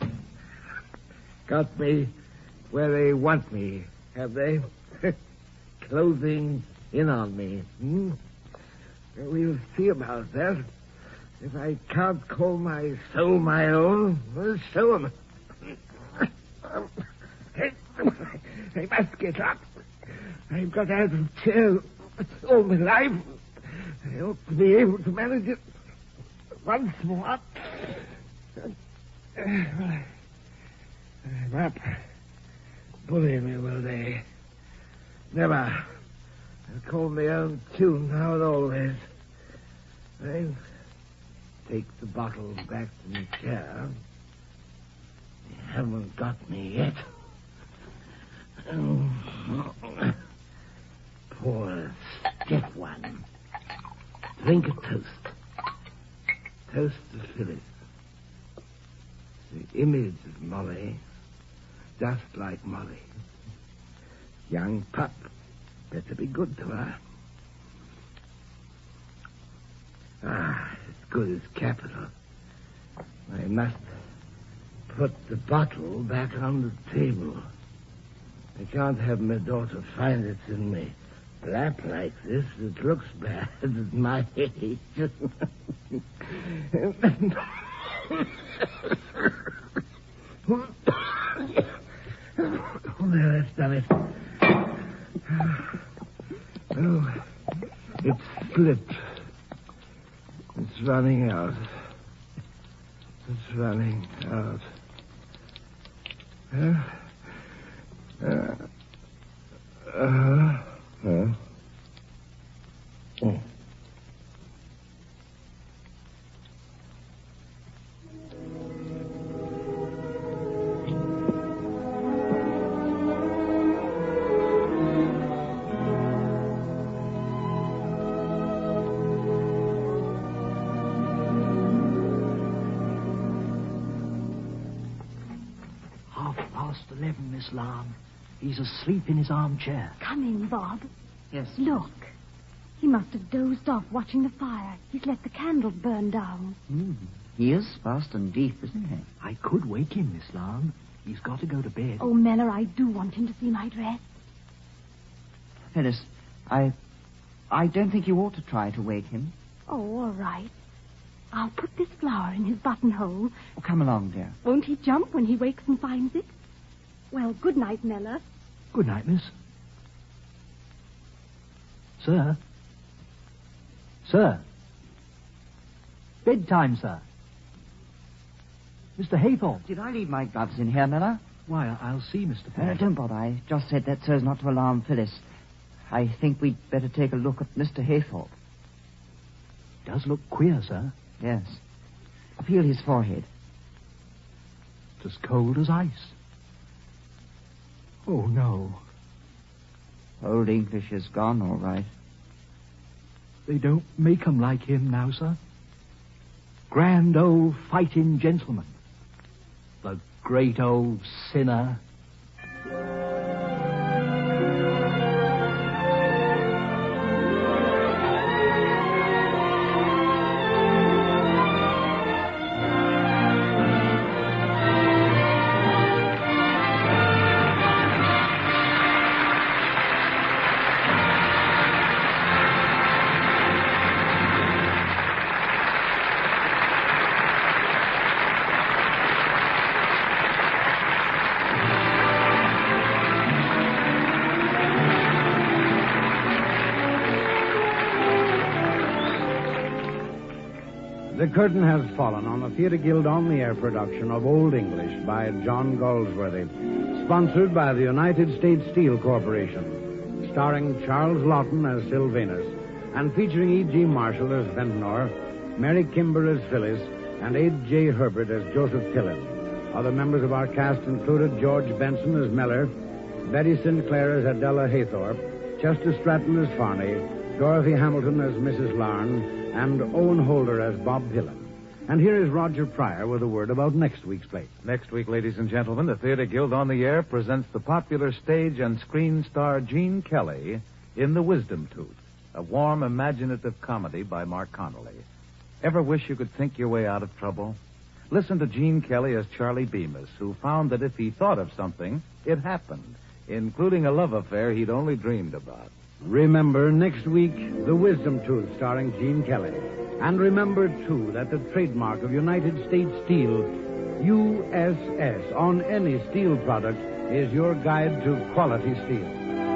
Got me where they want me, have they? Closing in on me. Hmm? We'll see about that. If I can't call my soul my own, we'll show 'em. I must get up. I've got out of chair all my life. I ought to be able to manage it once more. I'm up. Bully me, will they? Never. I'll call my own tune now and always. I'll take the bottle back to my chair. They haven't got me yet. Oh. Poor stiff one. Drink a toast. Toast to Phyllis. The image of Molly, just like Molly. Young pup. Better be good to her. Ah, as good as capital. I must put the bottle back on the table. I can't have my daughter find it in me lap like this. It looks bad at my age. There, that's done it. Oh, it's slipped. It's running out. It's running out. Uh, uh, uh, uh. Oh. eleven, Miss Lamb. He's asleep in his armchair. Come in, Bob. Yes. Look. He must have dozed off watching the fire. He's let the candles burn down. Mm. He is fast and deep, isn't he? I could wake him, Miss Lamb. He's got to go to bed. Oh, Mellor, I do want him to see my dress. Phyllis, I... I don't think you ought to try to wake him. Oh, all right. I'll put this flower in his buttonhole. Oh, come along, dear. Won't he jump when he wakes and finds it? Well, good night, Mellor. Good night, miss. Sir? Sir? Bedtime, sir. Mister Haythorpe. Did I leave my gloves in here, Mellor? Why, I'll see, Mister Uh, don't bother. I just said that so as not to alarm Phyllis. I think we'd better take a look at Mister Haythorpe. Does look queer, sir. Yes. Feel his forehead. It's as cold as ice. Oh, no. Old English is gone, all right. They don't make 'em like him now, sir. Grand old fighting gentleman. The great old sinner. The curtain has fallen on the Theatre Guild on the Air production of Old English by John Galsworthy, sponsored by the United States Steel Corporation, starring Charles Laughton as Sylvanus, and featuring E G. Marshall as Ventnor, Mary Kimber as Phyllis, and A J. Herbert as Joseph Pillin. Other members of our cast included George Benson as Mellor, Betty Sinclair as Adela Haythorpe, Chester Stratton as Farney, Dorothy Hamilton as Missus Larne, and Owen Holder as Bob Pillin. And here is Roger Pryor with a word about next week's play. Next week, ladies and gentlemen, the Theatre Guild on the Air presents the popular stage and screen star Gene Kelly in The Wisdom Tooth, a warm, imaginative comedy by Mark Connolly. Ever wish you could think your way out of trouble? Listen to Gene Kelly as Charlie Bemis, who found that if he thought of something, it happened, including a love affair he'd only dreamed about. Remember, next week, The Wisdom Tooth, starring Gene Kelly. And remember, too, that the trademark of United States Steel, U S S, on any steel product is your guide to quality steel.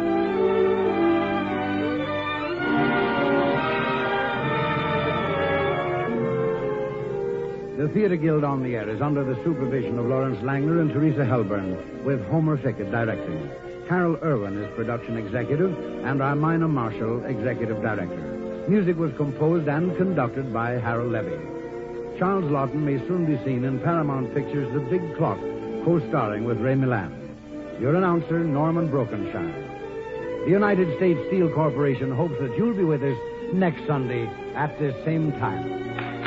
The Theatre Guild on the Air is under the supervision of Lawrence Langner and Teresa Helburn, with Homer Fickett directing. Carol Irwin is production executive, and Armina Marshall, executive director. Music was composed and conducted by Harold Levy. Charles Laughton may soon be seen in Paramount Pictures' The Big Clock, co-starring with Ray Milland. Your announcer, Norman Brokenshire. The United States Steel Corporation hopes that you'll be with us next Sunday at this same time.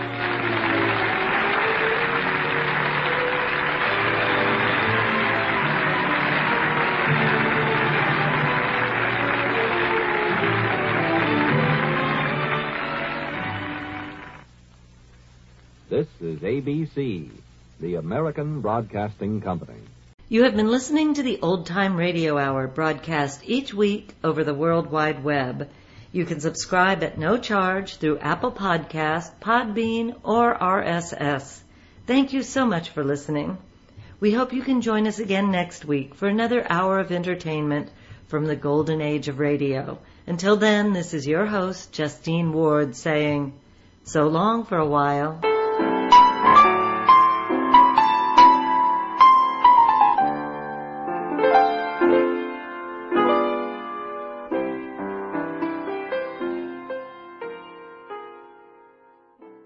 This is A B C, the American Broadcasting Company. You have been listening to the Old Time Radio Hour, broadcast each week over the World Wide Web. You can subscribe at no charge through Apple Podcast, Podbean, or R S S. Thank you so much for listening. We hope you can join us again next week for another hour of entertainment from the golden age of radio. Until then, this is your host, Justine Ward, saying so long for a while.